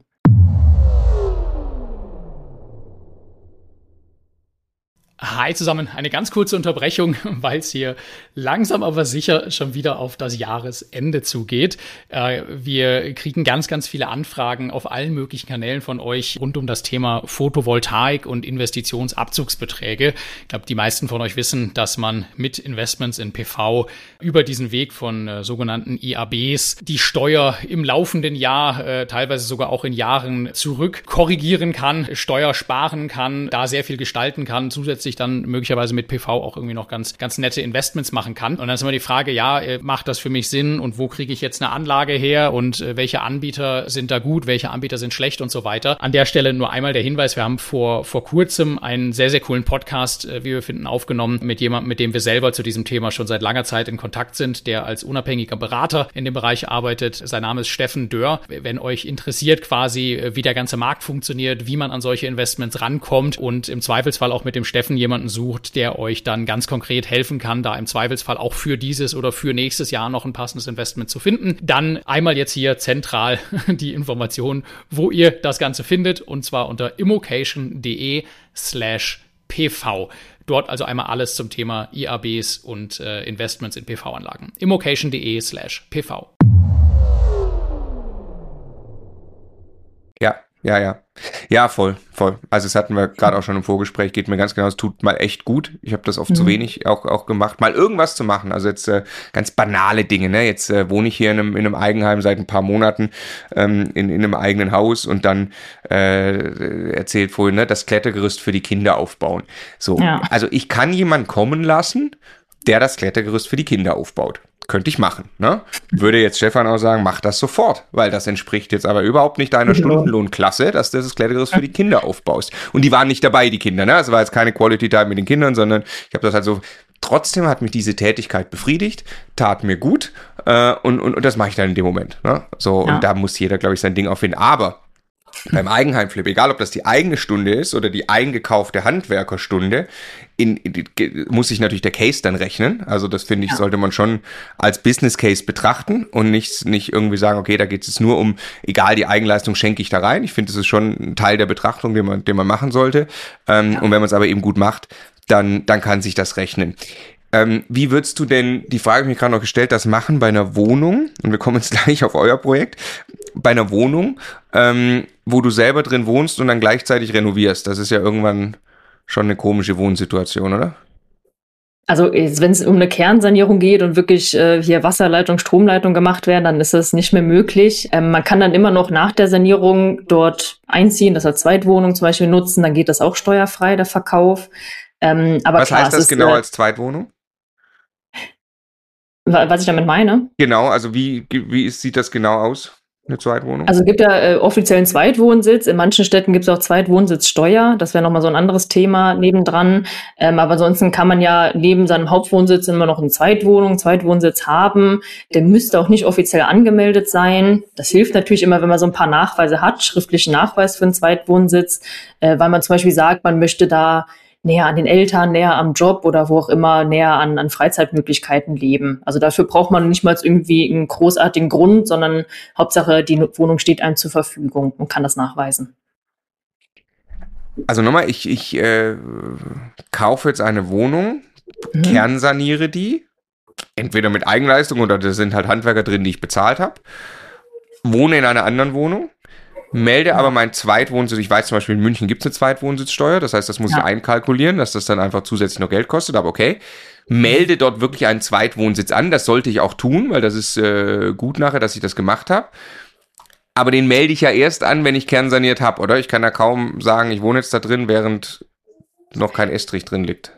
Hi zusammen, eine ganz kurze Unterbrechung, weil es hier langsam aber sicher schon wieder auf das Jahresende zugeht. Äh, wir kriegen ganz, ganz viele Anfragen auf allen möglichen Kanälen von euch rund um das Thema Photovoltaik und Investitionsabzugsbeträge. Ich glaube, die meisten von euch wissen, dass man mit Investments in P V über diesen Weg von äh, sogenannten I A Bs die Steuer im laufenden Jahr, äh, teilweise sogar auch in Jahren zurück korrigieren kann, Steuer sparen kann, da sehr viel gestalten kann, zusätzlich dann möglicherweise mit P V auch irgendwie noch ganz ganz nette Investments machen kann. Und dann ist immer die Frage, ja, macht das für mich Sinn und wo kriege ich jetzt eine Anlage her und äh, welche Anbieter sind da gut, welche Anbieter sind schlecht und so weiter. An der Stelle nur einmal der Hinweis, wir haben vor vor kurzem einen sehr, sehr coolen Podcast, äh, wie wir finden, aufgenommen mit jemandem, mit dem wir selber zu diesem Thema schon seit langer Zeit in Kontakt sind, der als unabhängiger Berater in dem Bereich arbeitet. Sein Name ist Steffen Dörr. Wenn euch interessiert quasi, wie der ganze Markt funktioniert, wie man an solche Investments rankommt und im Zweifelsfall auch mit dem Steffen jemanden sucht, der euch dann ganz konkret helfen kann, da im Zweifelsfall auch für dieses oder für nächstes Jahr noch ein passendes Investment zu finden, dann einmal jetzt hier zentral die Information, wo ihr das Ganze findet, und zwar unter immocation.de slash pv. Dort also einmal alles zum Thema I A Bs und äh, Investments in P V-Anlagen. immocation.de slash pv. Ja, Ja, ja. Ja, voll, voll. Also das hatten wir gerade auch schon im Vorgespräch, geht mir ganz genau, es tut mal echt gut. Ich habe das oft mhm. zu wenig auch, auch gemacht, mal irgendwas zu machen. Also jetzt äh, ganz banale Dinge, ne? Jetzt äh, wohne ich hier in einem, in einem Eigenheim seit ein paar Monaten ähm, in, in einem eigenen Haus und dann äh, erzählt vorhin, ne, das Klettergerüst für die Kinder aufbauen. So, ja. Also ich kann jemanden kommen lassen, der das Klettergerüst für die Kinder aufbaut. Könnte ich machen, ne? Würde jetzt Stefan auch sagen, mach das sofort, weil das entspricht jetzt aber überhaupt nicht deiner Stundenlohnklasse, dass du das Klettergerüst für die Kinder aufbaust. Und die waren nicht dabei, die Kinder, ne? Es war jetzt keine Quality Time mit den Kindern, sondern ich habe das halt so, trotzdem hat mich diese Tätigkeit befriedigt, tat mir gut äh, und, und, und das mache ich dann in dem Moment, ne? So, ja. Und da muss jeder, glaube ich, sein Ding auffinden. Aber beim Eigenheimflip, egal ob das die eigene Stunde ist oder die eingekaufte Handwerkerstunde, in, in, muss sich natürlich der Case dann rechnen. Also das finde ich, ja. sollte man schon als Business Case betrachten und nicht, nicht irgendwie sagen, okay, da geht es jetzt nur um, egal, die Eigenleistung schenke ich da rein. Ich finde, das ist schon ein Teil der Betrachtung, den man, den man machen sollte. Ähm, ja. Und wenn man es aber eben gut macht, dann, dann kann sich das rechnen. Ähm, wie würdest du denn, die Frage habe ich mir gerade noch gestellt, das machen bei einer Wohnung, und wir kommen jetzt gleich auf euer Projekt, bei einer Wohnung, ähm, wo du selber drin wohnst und dann gleichzeitig renovierst. Das ist ja irgendwann schon eine komische Wohnsituation, oder? Also wenn es um eine Kernsanierung geht und wirklich äh, hier Wasserleitung, Stromleitung gemacht werden, dann ist das nicht mehr möglich. Ähm, man kann dann immer noch nach der Sanierung dort einziehen, das als Zweitwohnung zum Beispiel nutzen, dann geht das auch steuerfrei, der Verkauf. Ähm, aber Was klar, heißt das ist, genau äh, als Zweitwohnung? Was ich damit meine? Genau, also wie, wie ist, sieht das genau aus, eine Zweitwohnung? Also es gibt ja äh, offiziellen Zweitwohnsitz. In manchen Städten gibt es auch Zweitwohnsitzsteuer. Das wäre nochmal so ein anderes Thema nebendran. Ähm, aber ansonsten kann man ja neben seinem Hauptwohnsitz immer noch eine Zweitwohnung, einen Zweitwohnsitz haben. Der müsste auch nicht offiziell angemeldet sein. Das hilft natürlich immer, wenn man so ein paar Nachweise hat, schriftlichen Nachweis für einen Zweitwohnsitz, äh, weil man zum Beispiel sagt, man möchte da näher an den Eltern, näher am Job oder wo auch immer, näher an, an Freizeitmöglichkeiten leben. Also dafür braucht man nicht mal irgendwie einen großartigen Grund, sondern Hauptsache, die Wohnung steht einem zur Verfügung und kann das nachweisen. Also nochmal, ich, ich äh, kaufe jetzt eine Wohnung, mhm. kernsaniere die, entweder mit Eigenleistung oder da sind halt Handwerker drin, die ich bezahlt habe, wohne in einer anderen Wohnung, melde aber mein Zweitwohnsitz, ich weiß zum Beispiel, in München gibt es eine Zweitwohnsitzsteuer, das heißt, das muss ja. ich einkalkulieren, dass das dann einfach zusätzlich noch Geld kostet, aber okay. Melde dort wirklich einen Zweitwohnsitz an, das sollte ich auch tun, weil das ist äh, gut nachher, dass ich das gemacht habe. Aber den melde ich ja erst an, wenn ich kernsaniert habe, oder? Ich kann ja kaum sagen, ich wohne jetzt da drin, während noch kein Estrich drin liegt.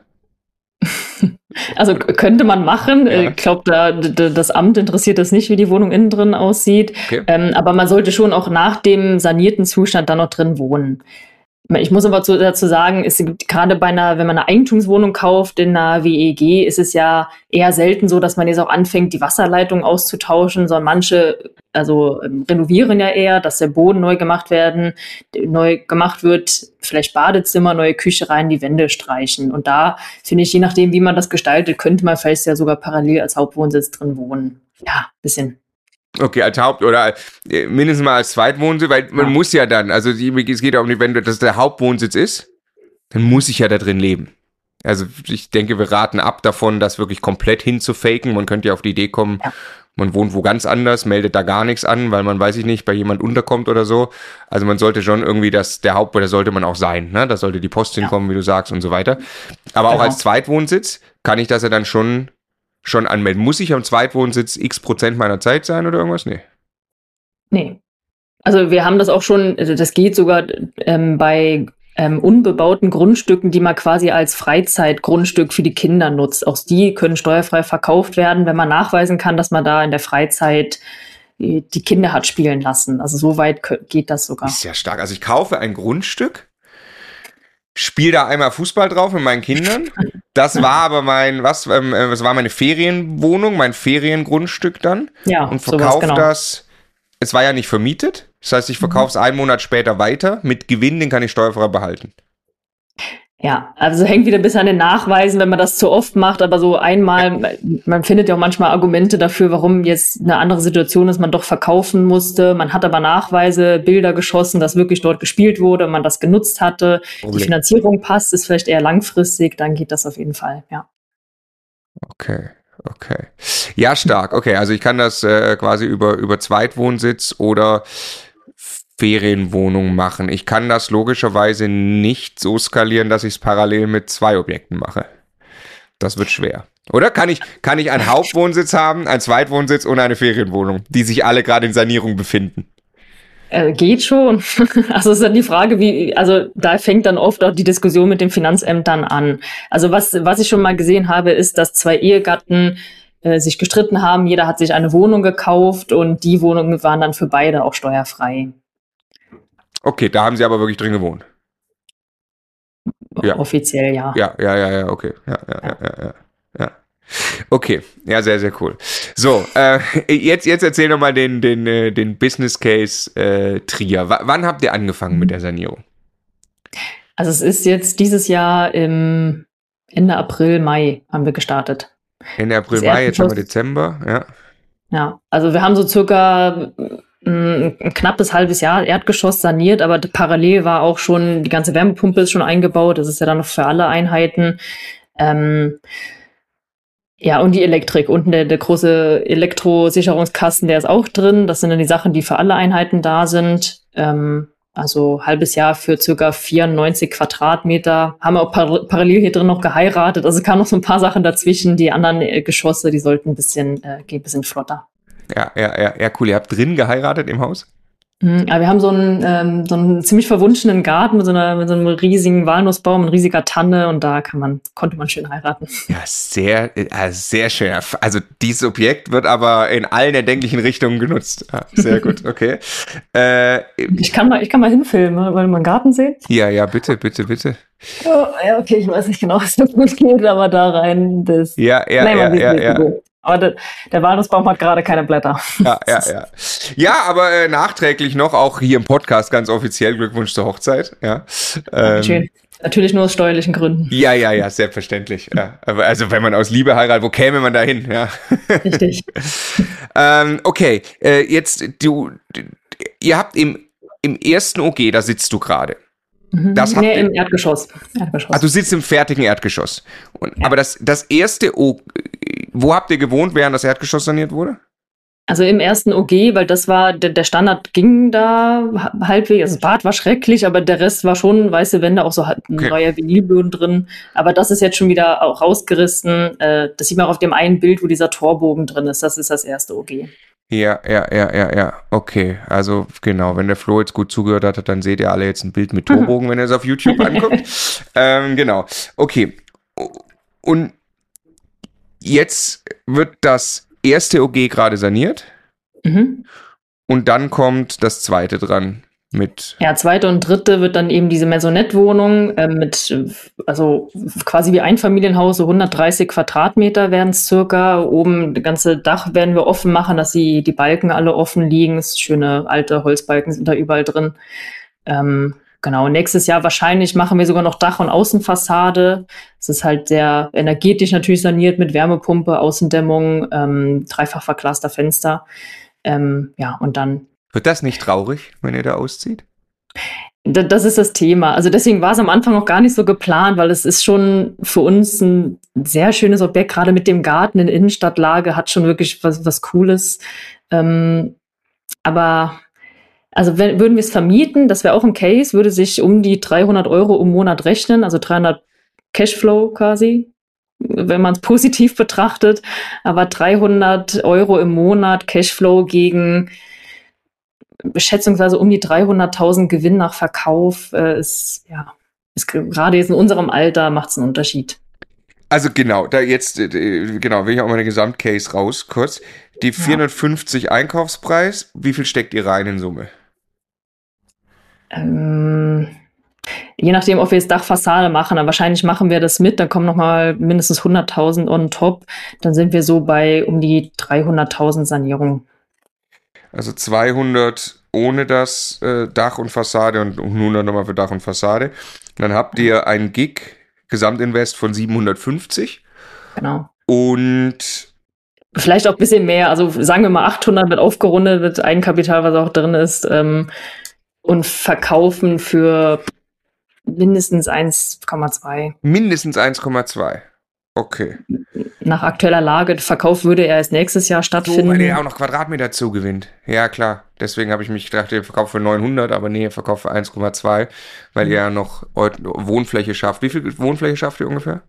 Also könnte man machen. Ja. Ich glaube, da, das Amt interessiert das nicht, wie die Wohnung innen drin aussieht. Okay. Ähm, aber man sollte schon auch nach dem sanierten Zustand da noch drin wohnen. Ich muss aber zu, dazu sagen, es gibt gerade bei einer, wenn man eine Eigentumswohnung kauft in einer W E G, ist es ja eher selten so, dass man jetzt auch anfängt, die Wasserleitung auszutauschen, sondern manche, also ähm, renovieren ja eher, dass der Boden neu gemacht werden, neu gemacht wird, vielleicht Badezimmer, neue Küche rein, die Wände streichen. Und da finde ich, je nachdem, wie man das gestaltet, könnte man vielleicht ja sogar parallel als Hauptwohnsitz drin wohnen. Ja, bisschen. Okay, als Haupt- oder äh, mindestens mal als Zweitwohnsitz, weil man ja. muss ja dann, also die, es geht auch nicht, wenn das der Hauptwohnsitz ist, dann muss ich ja da drin leben. Also ich denke, wir raten ab davon, das wirklich komplett hinzufaken. Man könnte ja auf die Idee kommen, ja. man wohnt wo ganz anders, meldet da gar nichts an, weil man, weiß ich nicht, bei jemand unterkommt oder so. Also man sollte schon irgendwie das, der Hauptwohnsitz sollte man auch sein, ne? Da sollte die Post hinkommen, ja. wie du sagst und so weiter. Aber genau. auch als Zweitwohnsitz kann ich das ja dann schon schon anmelden. Muss ich am Zweitwohnsitz x Prozent meiner Zeit sein oder irgendwas? Nee. Nee. Also wir haben das auch schon, das geht sogar ähm, bei ähm, unbebauten Grundstücken, die man quasi als Freizeitgrundstück für die Kinder nutzt. Auch die können steuerfrei verkauft werden, wenn man nachweisen kann, dass man da in der Freizeit die Kinder hat spielen lassen. Also so weit geht das sogar. Ist ja stark. Also ich kaufe ein Grundstück, spiele da einmal Fußball drauf mit meinen Kindern. Das war aber mein, was, ähm, das war meine Ferienwohnung, mein Feriengrundstück dann. Ja, und verkaufe genau. das. Es war ja nicht vermietet. Das heißt, ich verkaufe es mhm. einen Monat später weiter. Mit Gewinn, den kann ich steuerfrei behalten. Ja, also hängt wieder bis an den Nachweisen, wenn man das zu oft macht, aber so einmal, man findet ja auch manchmal Argumente dafür, warum jetzt eine andere Situation ist, man doch verkaufen musste. Man hat aber Nachweise, Bilder geschossen, dass wirklich dort gespielt wurde, man das genutzt hatte. Problem. Die Finanzierung passt, ist vielleicht eher langfristig, dann geht das auf jeden Fall, ja. Okay, okay. Ja, stark. Okay, also ich kann das äh, quasi über, über Zweitwohnsitz oder Ferienwohnung machen. Ich kann das logischerweise nicht so skalieren, dass ich es parallel mit zwei Objekten mache. Das wird schwer. Oder kann ich, kann ich einen Hauptwohnsitz haben, einen Zweitwohnsitz und eine Ferienwohnung, die sich alle gerade in Sanierung befinden? Äh, geht schon. Also es ist dann die Frage, wie, also da fängt dann oft auch die Diskussion mit den Finanzämtern an. Also was, was ich schon mal gesehen habe, ist, dass zwei Ehegatten äh, sich gestritten haben. Jeder hat sich eine Wohnung gekauft und die Wohnungen waren dann für beide auch steuerfrei. Okay, da haben sie aber wirklich drin gewohnt. Ja. Offiziell, ja. Ja, ja, ja, ja, okay. Ja, ja, ja, ja, ja. ja. Okay, ja, sehr, sehr cool. So, äh, jetzt, jetzt erzähl doch mal den, den, den Business Case äh, Trier. W- wann habt ihr angefangen mit der Sanierung? Also es ist jetzt dieses Jahr im Ende April, Mai haben wir gestartet. Ende April, Das Mai, jetzt haben wir Erdgeschoss- Dezember, ja. Ja, also wir haben so circa ein, ein knappes halbes Jahr Erdgeschoss saniert, aber parallel war auch schon, die ganze Wärmepumpe ist schon eingebaut, das ist ja dann noch für alle Einheiten. Ähm, ja, und die Elektrik, unten der, der große Elektrosicherungskasten, der ist auch drin, das sind dann die Sachen, die für alle Einheiten da sind. Ähm, also halbes Jahr für circa vierundneunzig Quadratmeter, haben wir auch par- parallel hier drin noch geheiratet, also kamen noch so ein paar Sachen dazwischen, die anderen äh, Geschosse, die sollten ein bisschen, äh, gehen ein bisschen flotter. Ja, ja, ja, ja, cool. Ihr habt drin geheiratet im Haus? Mhm, aber wir haben so einen, ähm, so einen ziemlich verwunschenen Garten mit so, einer, mit so einem riesigen Walnussbaum, ein riesiger Tanne und da kann man, konnte man schön heiraten. Ja, sehr, äh, sehr schön. Also dieses Objekt wird aber in allen erdenklichen Richtungen genutzt. Ja, sehr gut, okay. Äh, Ich kann mal, ich kann mal hinfilmen, weil man einen Garten sehen. ja, ja, bitte, bitte, bitte. Oh, ja, okay, ich weiß nicht genau, was da gut geht, aber da rein, das. Ja, ja, Nein, ja, man sieht ja, nicht ja. so gut. Aber der, der Walnussbaum hat gerade keine Blätter. Ja, ja, ja. Ja, aber äh, nachträglich noch, auch hier im Podcast ganz offiziell Glückwunsch zur Hochzeit. Ja. Ähm, Schön. Natürlich nur aus steuerlichen Gründen. ja, ja, ja, selbstverständlich. Ja. Aber also wenn man aus Liebe heiratet, wo käme man da hin? Ja. Richtig. ähm, okay, äh, jetzt du, d- ihr habt im, im ersten O G, da sitzt du gerade. Mhm. Das habt Nee, ihr- im Erdgeschoss. Erdgeschoss. Ah, du sitzt im fertigen Erdgeschoss. Und, Ja. Aber das, das erste O, wo habt ihr gewohnt, während das Erdgeschoss saniert wurde? Also im ersten O G, weil das war, der, der Standard ging da ha- halbwegs, also das Bad war schrecklich, aber der Rest war schon weiße Wände, auch so halt ein Okay. neuer Vinylboden drin. Aber das ist jetzt schon wieder auch rausgerissen. Äh, das sieht man auch auf dem einen Bild, wo dieser Torbogen drin ist. Das ist das erste O G. Ja, ja, ja, ja, ja. Okay, also genau, wenn der Flo jetzt gut zugehört hat, dann seht ihr alle jetzt ein Bild mit Torbogen, wenn ihr es auf YouTube anguckt. ähm, genau, okay. Und jetzt wird das erste O G gerade saniert Mhm. und dann kommt das zweite dran mit. Ja, zweite und dritte wird dann eben diese Maisonette-Wohnung äh, mit, äh, also quasi wie ein Familienhaus, so hundertdreißig Quadratmeter werden es circa. Oben das ganze Dach werden wir offen machen, dass die, die Balken alle offen liegen. Das schöne alte Holzbalken sind da überall drin. Ähm, genau, nächstes Jahr wahrscheinlich machen wir sogar noch Dach- und Außenfassade. Es ist halt sehr energetisch natürlich saniert mit Wärmepumpe, Außendämmung, ähm, dreifach verglaster Fenster. Ähm, ja, und dann Wird das nicht traurig, wenn ihr da auszieht? Da- Das ist das Thema. Also deswegen war es am Anfang auch gar nicht so geplant, weil es ist schon für uns ein sehr schönes Objekt, gerade mit dem Garten in Innenstadtlage, hat schon wirklich was, was Cooles. Ähm, aber also wenn, würden wir es vermieten, das wäre auch ein Case, würde sich um die dreihundert Euro im Monat rechnen, also dreihundert Cashflow quasi, wenn man es positiv betrachtet. Aber dreihundert Euro im Monat Cashflow gegen schätzungsweise um die dreihunderttausend Gewinn nach Verkauf äh, ist, ja, ist ge- gerade jetzt in unserem Alter macht es einen Unterschied. Also genau, da jetzt, äh, genau, will ich auch mal den Gesamtcase raus, kurz. Die vierhundertfünfzig Einkaufspreis, wie viel steckt ihr rein in Summe? Ähm, je nachdem, ob wir jetzt Dachfassade machen, aber wahrscheinlich machen wir das mit, dann kommen nochmal mindestens hunderttausend on top, dann sind wir so bei um die dreihunderttausend Sanierung. Also zweihundert ohne das äh, Dach und Fassade und hundert nochmal für Dach und Fassade. Dann habt ihr ein Gig Gesamtinvest von siebenhundertfünfzig Genau. und Vielleicht auch ein bisschen mehr, also sagen wir mal achthundert mit aufgerundet, mit Eigenkapital, was auch drin ist, ähm, und verkaufen für mindestens eins Komma zwei. mindestens eins Komma zwei. Okay. Nach aktueller Lage, Verkauf würde er erst nächstes Jahr stattfinden. So, weil er auch noch Quadratmeter zugewinnt. Ja, klar. Deswegen habe ich mich gedacht, ihr verkauft für neunhundert, aber nee, ihr verkauft für eins Komma zwei, weil ihr ja noch Wohnfläche schafft. Wie viel Wohnfläche schafft ihr ungefähr?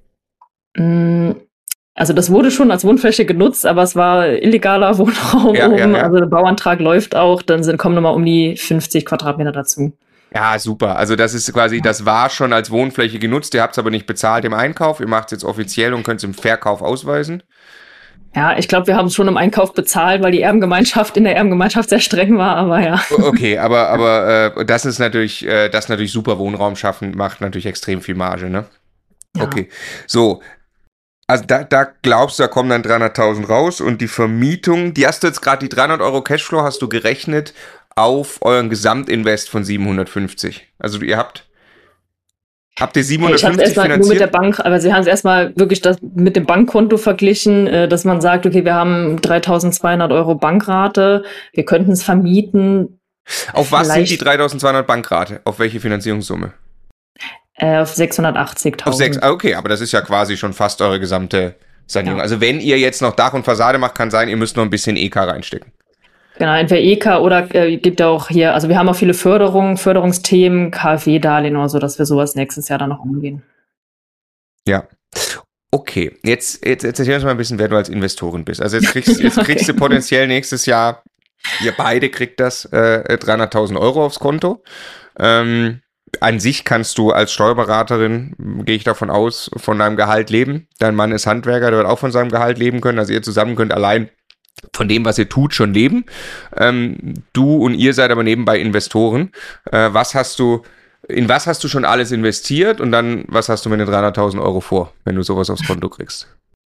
Also das wurde schon als Wohnfläche genutzt, aber es war illegaler Wohnraum ja, oben. Ja, ja. Also der Bauantrag läuft auch, dann sind, kommen nochmal um die fünfzig Quadratmeter dazu. Ja, super. Also das ist quasi, das war schon als Wohnfläche genutzt, ihr habt es aber nicht bezahlt im Einkauf, ihr macht es jetzt offiziell und könnt es im Verkauf ausweisen. Ja, ich glaube, wir haben es schon im Einkauf bezahlt, weil die Erbengemeinschaft in der Erbengemeinschaft sehr streng war, aber ja. Okay, aber, aber äh, das ist natürlich, äh, das natürlich super Wohnraum schaffen, macht natürlich extrem viel Marge, ne? Ja. Okay, so. Also da, da glaubst du, da kommen dann dreihunderttausend raus und die Vermietung, die hast du jetzt gerade, die dreihundert Euro Cashflow hast du gerechnet auf euren Gesamtinvest von siebenhundertfünfzig. Also ihr habt, habt ihr siebenhundertfünfzig ich habe erstmal nur mit der Bank, aber sie haben es erstmal wirklich das mit dem Bankkonto verglichen, dass man sagt, okay, wir haben dreitausendzweihundert Euro Bankrate, wir könnten es vermieten. Auf was sind die dreitausendzweihundert Bankrate? Auf welche Finanzierungssumme? Äh, auf sechshundertachtzigtausend. Auf sechs, okay, aber das ist ja quasi schon fast eure gesamte Sanierung. Ja. Also wenn ihr jetzt noch Dach und Fassade macht, kann sein, ihr müsst noch ein bisschen E K reinstecken. Genau, entweder E K oder äh, gibt auch hier, also wir haben auch viele Förderungen, Förderungsthemen, K f W-Darlehen oder so, dass wir sowas nächstes Jahr dann noch umgehen. Ja. Okay, jetzt, jetzt, jetzt erzähl uns mal ein bisschen, wer du als Investorin bist. Also jetzt kriegst, jetzt kriegst okay. du potenziell nächstes Jahr, ihr beide kriegt das, äh, dreihunderttausend Euro aufs Konto. Ähm, An sich kannst du als Steuerberaterin, gehe ich davon aus, von deinem Gehalt leben. Dein Mann ist Handwerker, der wird auch von seinem Gehalt leben können. Also ihr zusammen könnt allein von dem, was ihr tut, schon leben. Ähm, du und ihr seid aber nebenbei Investoren. Äh, was hast du, in was hast du schon alles investiert? Und dann, was hast du mit den dreihunderttausend Euro vor, wenn du sowas aufs Konto kriegst?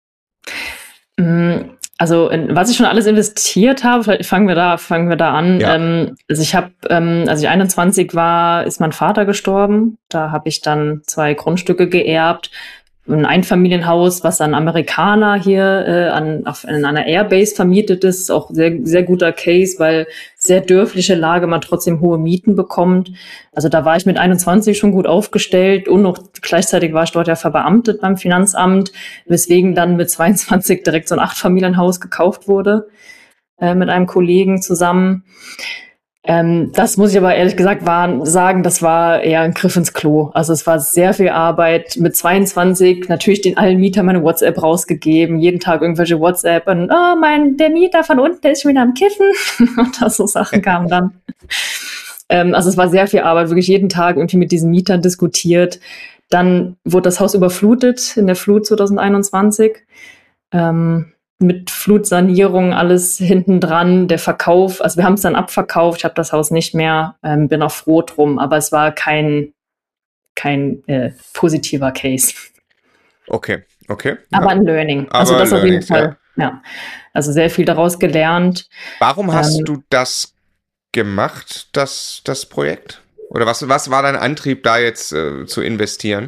Also was ich schon alles investiert habe, vielleicht fangen wir da, fangen wir da an. Ja. Ähm, also ich habe, ähm, als ich einundzwanzig war, ist mein Vater gestorben. Da habe ich dann zwei Grundstücke geerbt. Ein Einfamilienhaus, was an Amerikaner hier äh, an, auf, in einer Airbase vermietet ist. Auch sehr, sehr guter Case, weil sehr dörfliche Lage, man trotzdem hohe Mieten bekommt. Also da war ich mit einundzwanzig schon gut aufgestellt und noch gleichzeitig war ich dort ja verbeamtet beim Finanzamt, weswegen dann mit zweiundzwanzig direkt so ein Achtfamilienhaus gekauft wurde äh, mit einem Kollegen zusammen. Ähm, das muss ich aber ehrlich gesagt war, sagen, das war eher ein Griff ins Klo. Also es war sehr viel Arbeit. Mit zweiundzwanzig natürlich den allen Mietern meine WhatsApp rausgegeben, jeden Tag irgendwelche WhatsApp und oh, mein, der Mieter von unten ist schon wieder am Kiffen. Und das so Sachen kamen dann. ähm, also es war sehr viel Arbeit, wirklich jeden Tag irgendwie mit diesen Mietern diskutiert. Dann wurde das Haus überflutet in der Flut zwanzig einundzwanzig. Ähm, mit Flutsanierung, alles hinten dran, der Verkauf, also wir haben es dann abverkauft, ich habe das Haus nicht mehr, ähm, bin auch froh drum, aber es war kein, kein äh, positiver Case. Okay, okay. Aber ja. ein Learning, aber also das auf jeden Fall, ja. ja. Also sehr viel daraus gelernt. Warum hast ähm, du das gemacht, das, das Projekt? Oder was, was war dein Antrieb, da jetzt äh, zu investieren?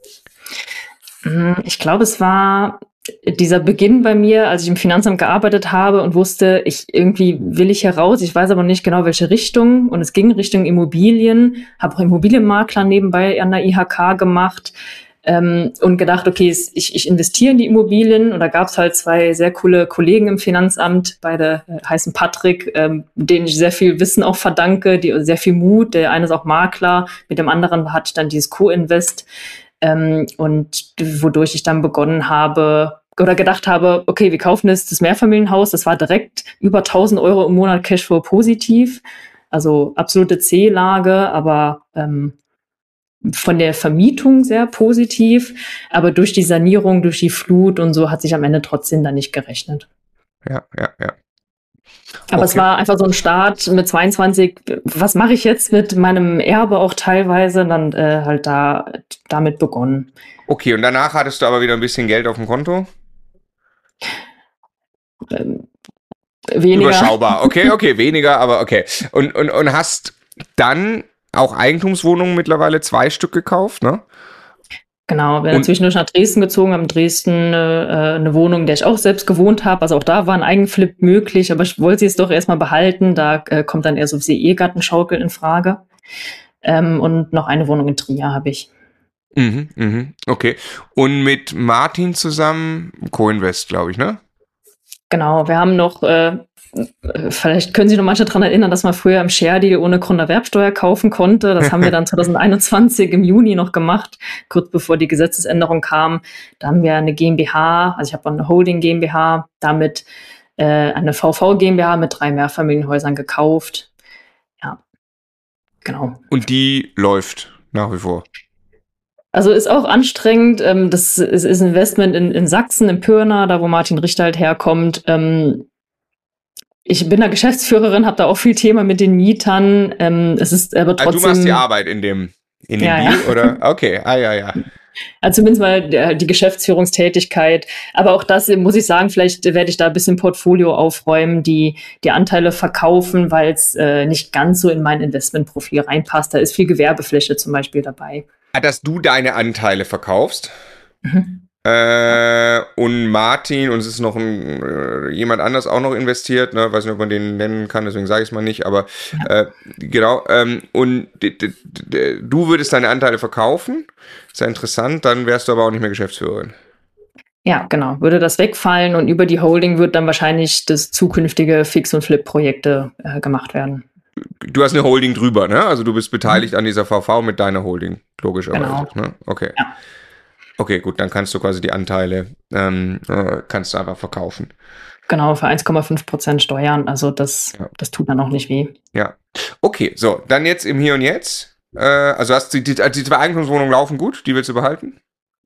Ich glaube, es war dieser Beginn bei mir, als ich im Finanzamt gearbeitet habe und wusste, ich irgendwie will ich heraus, ich weiß aber nicht genau, welche Richtung. Und es ging Richtung Immobilien, habe auch Immobilienmakler nebenbei an der I H K gemacht ähm, und gedacht, okay, ich, ich investiere in die Immobilien. Und da gab es halt zwei sehr coole Kollegen im Finanzamt, beide äh, heißen Patrick, ähm, denen ich sehr viel Wissen auch verdanke, die sehr viel Mut. Der eine ist auch Makler, mit dem anderen hatte ich dann dieses Co-Invest. Ähm, und wodurch ich dann begonnen habe oder gedacht habe, okay, wir kaufen jetzt das Mehrfamilienhaus. Das war direkt über tausend Euro im Monat Cashflow positiv. Also absolute C-Lage, aber ähm, von der Vermietung sehr positiv. Aber durch die Sanierung, durch die Flut und so hat sich am Ende trotzdem dann nicht gerechnet. Ja, ja, ja. Aber okay. Es war einfach so ein Start mit zweiundzwanzig, was mache ich jetzt mit meinem Erbe auch teilweise, dann äh, halt da damit begonnen. Okay, und danach hattest du aber wieder ein bisschen Geld auf dem Konto? Ähm, weniger. Überschaubar, okay, okay, weniger, aber okay. Und, und, und hast dann auch Eigentumswohnungen mittlerweile zwei Stück gekauft, ne? Genau, bin dann zwischendurch nach Dresden gezogen, habe in Dresden äh, eine Wohnung, in der ich auch selbst gewohnt habe. Also auch da war ein Eigenflip möglich, aber ich wollte sie jetzt doch erstmal behalten. Da äh, kommt dann eher so wie Ehegattenschaukel in Frage. Ähm, und noch eine Wohnung in Trier habe ich. Mhm, mhm, okay. Und mit Martin zusammen Co-Invest, glaube ich, ne? Genau, wir haben noch, äh, vielleicht können sich noch manche daran erinnern, dass man früher im Share-Deal ohne Grunderwerbsteuer kaufen konnte. Das haben wir dann zwanzig einundzwanzig im Juni noch gemacht, kurz bevor die Gesetzesänderung kam. Da haben wir eine GmbH, also ich habe eine Holding GmbH, damit äh, eine V V GmbH mit drei Mehrfamilienhäusern gekauft. Ja, genau. Und die läuft nach wie vor. Also ist auch anstrengend. Ähm, das ist, ist ein Investment in, in Sachsen, in Pirna, da wo Martin Richter halt herkommt. Ähm, ich bin da Geschäftsführerin, habe da auch viel Thema mit den Mietern. Ähm, es ist aber trotzdem. Also du machst die Arbeit in dem, in dem ja, Deal, ja. oder? Okay, ah ja, ja. Also zumindest mal die, die Geschäftsführungstätigkeit. Aber auch das muss ich sagen, vielleicht werde ich da ein bisschen Portfolio aufräumen, die die Anteile verkaufen, weil es äh, nicht ganz so in mein Investmentprofil reinpasst. Da ist viel Gewerbefläche zum Beispiel dabei. Dass du deine Anteile verkaufst. Mhm. Äh, und Martin, und es ist noch ein, äh, jemand anders auch noch investiert, ne? Weiß nicht, ob man den nennen kann, deswegen sage ich es mal nicht, aber ja. äh, genau, ähm, und d- d- d- du würdest deine Anteile verkaufen, ist ja interessant, dann wärst du aber auch nicht mehr Geschäftsführerin. Ja, genau, würde das wegfallen und über die Holding wird dann wahrscheinlich das zukünftige Fix- und Flip-Projekte äh, gemacht werden. Du hast eine Holding drüber, ne? Also du bist beteiligt mhm. an dieser V V mit deiner Holding, logischerweise. Genau. Ne? Okay. Ja. Okay, gut, dann kannst du quasi die Anteile, ähm, äh, kannst du einfach verkaufen. Genau, für eins Komma fünf Prozent Steuern, also das, ja. das tut dann auch nicht weh. Ja, okay, so, dann jetzt im Hier und Jetzt. Äh, also hast du die, die zwei Eigentumswohnungen laufen gut, die willst du behalten?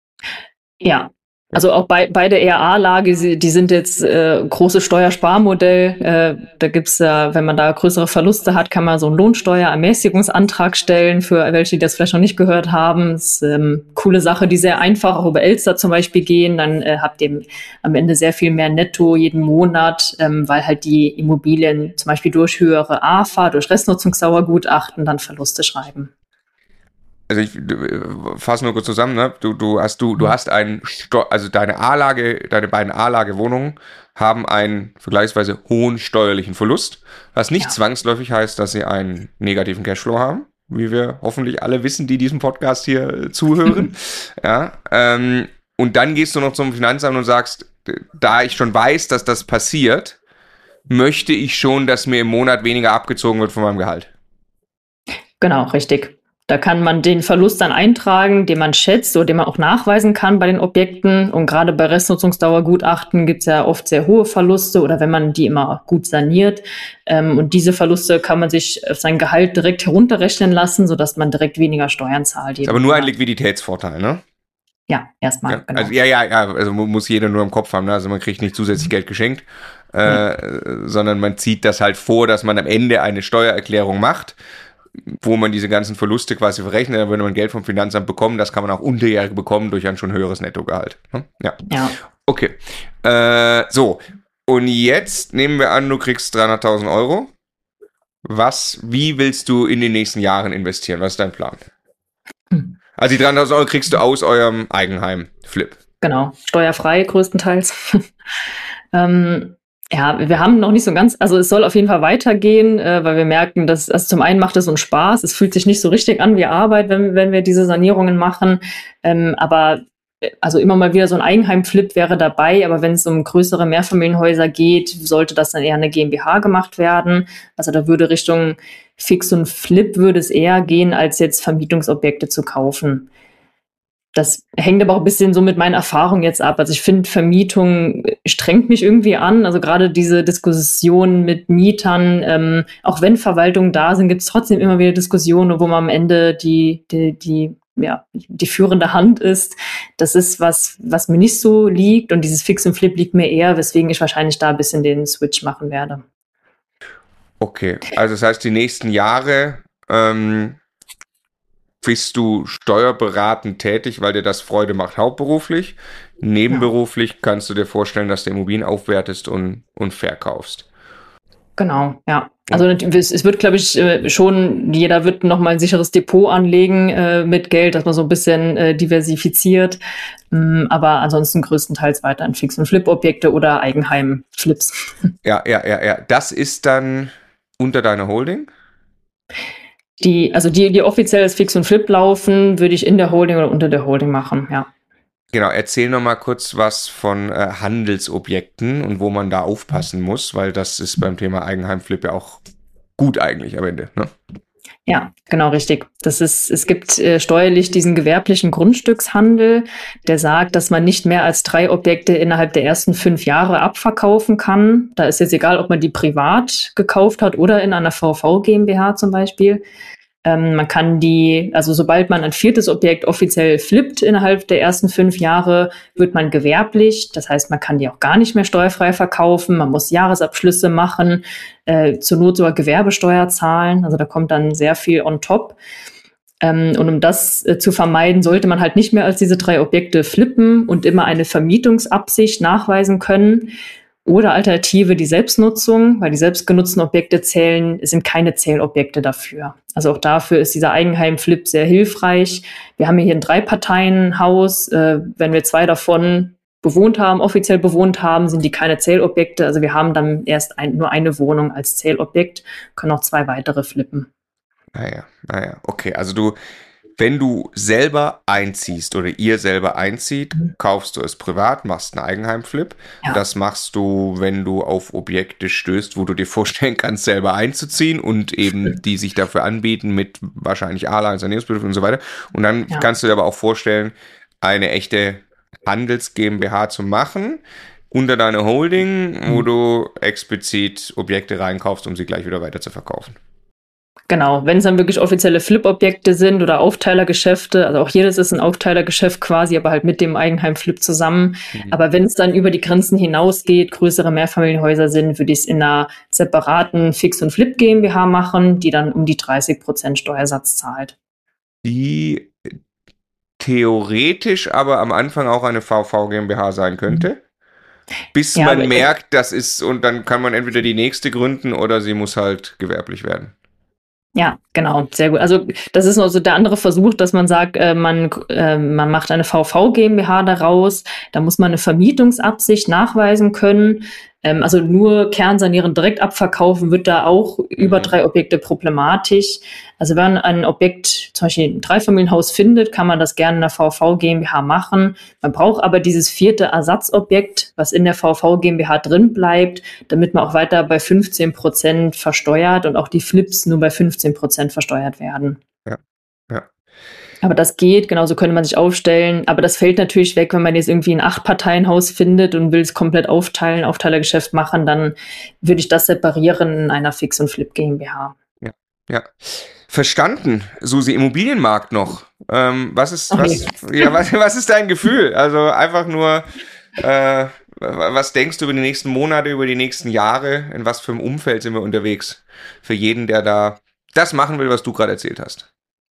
Ja. Also auch bei, bei der R A-Lage, die sind jetzt äh, großes Steuersparmodell. Äh, da gibt's ja, wenn man da größere Verluste hat, kann man so einen Lohnsteuerermäßigungsantrag stellen, für welche, die das vielleicht noch nicht gehört haben. Das ist ähm, coole Sache, die sehr einfach auch über Elster zum Beispiel gehen. Dann äh, habt ihr am Ende sehr viel mehr netto jeden Monat, ähm, weil halt die Immobilien zum Beispiel durch höhere A F A, durch Restnutzungsdauergutachten dann Verluste schreiben. Also ich fasse nur kurz zusammen, ne? Du, du hast, du, du hast einen, also deine A-Lage, deine beiden A-Lage-Wohnungen haben einen vergleichsweise hohen steuerlichen Verlust, was nicht ja. zwangsläufig heißt, dass sie einen negativen Cashflow haben, wie wir hoffentlich alle wissen, die diesem Podcast hier zuhören. ja, ähm, und dann gehst du noch zum Finanzamt und sagst, da ich schon weiß, dass das passiert, möchte ich schon, dass mir im Monat weniger abgezogen wird von meinem Gehalt. Genau, richtig. Da kann man den Verlust dann eintragen, den man schätzt oder den man auch nachweisen kann bei den Objekten. Und gerade bei Restnutzungsdauergutachten gibt es ja oft sehr hohe Verluste oder wenn man die immer gut saniert. Und diese Verluste kann man sich auf sein Gehalt direkt herunterrechnen lassen, sodass man direkt weniger Steuern zahlt. Aber nur ein Liquiditätsvorteil, ne? Ja, erstmal. Ja, genau. Also, ja, ja, ja, also muss jeder nur im Kopf haben, ne? Also man kriegt nicht zusätzlich Geld geschenkt, äh, mhm. sondern man zieht das halt vor, dass man am Ende eine Steuererklärung macht, wo man diese ganzen Verluste quasi verrechnet, dann würde man Geld vom Finanzamt bekommen, das kann man auch unterjährig bekommen durch ein schon höheres Nettogehalt. Ja. ja. Okay. Äh, so. Und jetzt nehmen wir an, du kriegst dreihunderttausend Euro. Was, wie willst du in den nächsten Jahren investieren? Was ist dein Plan? Hm. Also die dreihunderttausend Euro kriegst du aus eurem Eigenheim-Flip. Genau. Steuerfrei größtenteils. ähm, Ja, wir haben noch nicht so ganz, also es soll auf jeden Fall weitergehen, äh, weil wir merken, dass also zum einen macht es uns Spaß, es fühlt sich nicht so richtig an wie Arbeit, wenn, wenn wir diese Sanierungen machen, ähm, aber also immer mal wieder so ein Eigenheim-Flip wäre dabei, aber wenn es um größere Mehrfamilienhäuser geht, sollte das dann eher eine GmbH gemacht werden, also da würde Richtung Fix und Flip würde es eher gehen, als jetzt Vermietungsobjekte zu kaufen. Das hängt aber auch ein bisschen so mit meinen Erfahrungen jetzt ab. Also ich finde, Vermietung strengt mich irgendwie an. Also gerade diese Diskussion mit Mietern, ähm, auch wenn Verwaltungen da sind, gibt es trotzdem immer wieder Diskussionen, wo man am Ende die, die, die, ja, die führende Hand ist. Das ist was, was mir nicht so liegt. Und dieses Fix und Flip liegt mir eher, weswegen ich wahrscheinlich da ein bisschen den Switch machen werde. Okay, also das heißt, die nächsten Jahre ähm bist du steuerberatend tätig, weil dir das Freude macht, hauptberuflich. Nebenberuflich ja. kannst du dir vorstellen, dass du Immobilien aufwertest und, und verkaufst. Genau, ja. Also es wird, glaube ich, schon, jeder wird nochmal ein sicheres Depot anlegen äh, mit Geld, dass man so ein bisschen äh, diversifiziert. Ähm, aber ansonsten größtenteils weiter in Fix- und Flip-Objekte oder Eigenheim-Flips. Ja, ja, ja, ja. Das ist dann unter deiner Holding? Die, also die, die offiziell als Fix und Flip laufen, würde ich in der Holding oder unter der Holding machen, ja. Genau, erzähl noch mal kurz was von äh, Handelsobjekten und wo man da aufpassen muss, weil das ist beim Thema Eigenheimflip ja auch gut eigentlich am Ende, ne? Ja, genau, richtig. Das ist, es gibt äh, steuerlich diesen gewerblichen Grundstückshandel, der sagt, dass man nicht mehr als drei Objekte innerhalb der ersten fünf Jahre abverkaufen kann. Da ist jetzt egal, ob man die privat gekauft hat oder in einer V V GmbH zum Beispiel. Ähm, man kann die, also sobald man ein viertes Objekt offiziell flippt innerhalb der ersten fünf Jahre, wird man gewerblich. Das heißt, man kann die auch gar nicht mehr steuerfrei verkaufen. Man muss Jahresabschlüsse machen, äh, zur Not sogar Gewerbesteuer zahlen. Also da kommt dann sehr viel on top. Ähm, und um das äh, zu vermeiden, sollte man halt nicht mehr als diese drei Objekte flippen und immer eine Vermietungsabsicht nachweisen können. Oder Alternative die Selbstnutzung, weil die selbstgenutzten Objekte zählen, sind keine Zählobjekte dafür. Also auch dafür ist dieser Eigenheimflip sehr hilfreich. Wir haben hier ein Drei-Parteien-Haus. Äh, wenn wir zwei davon bewohnt haben, offiziell bewohnt haben, sind die keine Zählobjekte. Also wir haben dann erst ein, nur eine Wohnung als Zählobjekt, können auch zwei weitere flippen. Naja, naja, okay. Also du, wenn du selber einziehst oder ihr selber einzieht, mhm. kaufst du es privat, machst einen Eigenheimflip. Ja. Das machst du, wenn du auf Objekte stößt, wo du dir vorstellen kannst, selber einzuziehen und eben die sich dafür anbieten mit wahrscheinlich A-Lagen, Sanierungsbedürfnissen und so weiter. Und dann ja. kannst du dir aber auch vorstellen, eine echte Handels-GmbH zu machen unter deiner Holding, mhm. wo du explizit Objekte reinkaufst, um sie gleich wieder weiter zu verkaufen. Genau, wenn es dann wirklich offizielle Flip-Objekte sind oder Aufteilergeschäfte, also auch jedes ist ein Aufteilergeschäft quasi, aber halt mit dem Eigenheimflip zusammen. Mhm. Aber wenn es dann über die Grenzen hinausgeht, größere Mehrfamilienhäuser sind, würde ich es in einer separaten Fix- und Flip GmbH machen, die dann um die dreißig Prozent Steuersatz zahlt. Die theoretisch aber am Anfang auch eine V V GmbH sein könnte? Mhm. Bis ja, man merkt, das ist, und dann kann man entweder die nächste gründen oder sie muss halt gewerblich werden. Ja, genau, sehr gut. Also das ist noch so der andere Versuch, dass man sagt, äh, man, äh, man macht eine V V GmbH daraus, da muss man eine Vermietungsabsicht nachweisen können. Ähm, also nur Kernsanieren direkt abverkaufen wird da auch über drei Objekte problematisch. Also wenn man ein Objekt, zum Beispiel ein Dreifamilienhaus findet, kann man das gerne in der V V GmbH machen. Man braucht aber dieses vierte Ersatzobjekt, was in der V V GmbH drin bleibt, damit man auch weiter bei fünfzehn Prozent versteuert und auch die Flips nur bei fünfzehn Prozent versteuert werden. Ja, ja. Aber das geht, genauso könnte man sich aufstellen. Aber das fällt natürlich weg, wenn man jetzt irgendwie ein Acht-Parteien-Haus findet und will es komplett aufteilen, Aufteilergeschäft machen, dann würde ich das separieren in einer Fix- und Flip GmbH. Ja, ja. Verstanden. Susi, Immobilienmarkt noch. Ähm, was ist, okay. was, ja, was, was ist dein Gefühl? Also einfach nur, äh, was denkst du über die nächsten Monate, über die nächsten Jahre? In was für einem Umfeld sind wir unterwegs? Für jeden, der da das machen will, was du gerade erzählt hast.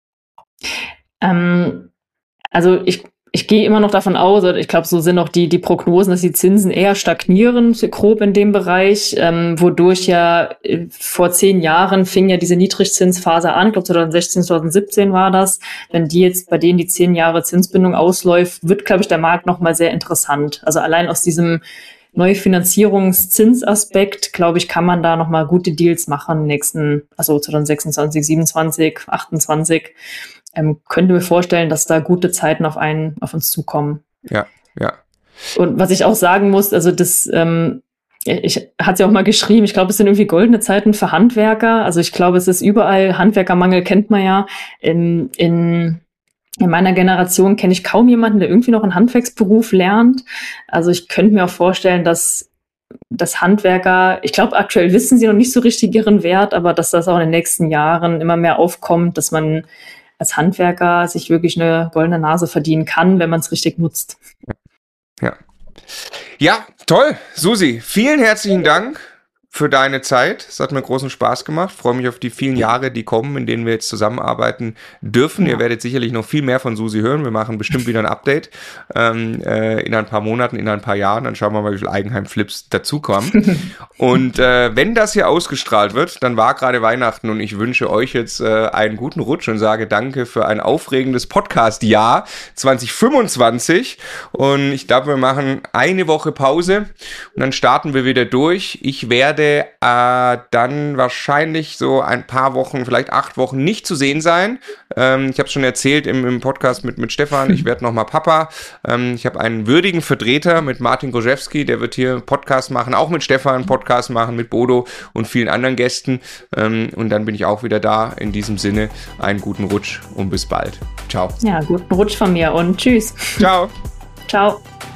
Ähm, also ich, ich gehe immer noch davon aus, ich glaube, so sind auch die, die Prognosen, dass die Zinsen eher stagnieren, grob in dem Bereich, ähm, wodurch ja äh, vor zehn Jahren fing ja diese Niedrigzinsphase an, ich glaube zwanzig sechzehn, zwanzig siebzehn war das. Wenn die jetzt bei denen die zehn Jahre Zinsbindung ausläuft, wird, glaube ich, der Markt nochmal sehr interessant. Also allein aus diesem Neufinanzierungszinsaspekt, glaube ich, kann man da nochmal gute Deals machen, nächsten, also zwanzig sechsundzwanzig, siebenundzwanzig, achtundzwanzig. Ähm, könnte mir vorstellen, dass da gute Zeiten auf einen, auf uns zukommen. Ja, ja. Und was ich auch sagen muss, also das, ähm, ich hatte es ja auch mal geschrieben, ich glaube, es sind irgendwie goldene Zeiten für Handwerker. Also ich glaube, es ist überall, Handwerkermangel kennt man ja. In, in, in meiner Generation kenne ich kaum jemanden, der irgendwie noch einen Handwerksberuf lernt. Also ich könnte mir auch vorstellen, dass dass Handwerker, ich glaube, aktuell wissen sie noch nicht so richtig ihren Wert, aber dass das auch in den nächsten Jahren immer mehr aufkommt, dass man als Handwerker sich wirklich eine goldene Nase verdienen kann, wenn man es richtig nutzt. Ja. Ja, toll. Susi, vielen herzlichen Dank für deine Zeit. Es hat mir großen Spaß gemacht. Ich freue mich auf die vielen Jahre, die kommen, in denen wir jetzt zusammenarbeiten dürfen. Ja. Ihr werdet sicherlich noch viel mehr von Susi hören. Wir machen bestimmt wieder ein Update ähm, äh, in ein paar Monaten, in ein paar Jahren. Dann schauen wir mal, wie viele Eigenheim-Flips dazukommen. Und äh, wenn das hier ausgestrahlt wird, dann war gerade Weihnachten und ich wünsche euch jetzt äh, einen guten Rutsch und sage danke für ein aufregendes Podcast-Jahr zwanzig fünfundzwanzig. Und ich glaube, wir machen eine Woche Pause und dann starten wir wieder durch. Ich werde werde äh, dann wahrscheinlich so ein paar Wochen, vielleicht acht Wochen nicht zu sehen sein. Ähm, ich habe es schon erzählt im, im Podcast mit, mit Stefan, ich werde nochmal Papa. Ähm, ich habe einen würdigen Vertreter mit Martin Gorzewski, der wird hier einen Podcast machen, auch mit Stefan einen Podcast machen, mit Bodo und vielen anderen Gästen. Ähm, und dann bin ich auch wieder da. In diesem Sinne, einen guten Rutsch und bis bald. Ciao. Ja, guten Rutsch von mir und tschüss. Ciao. Ciao.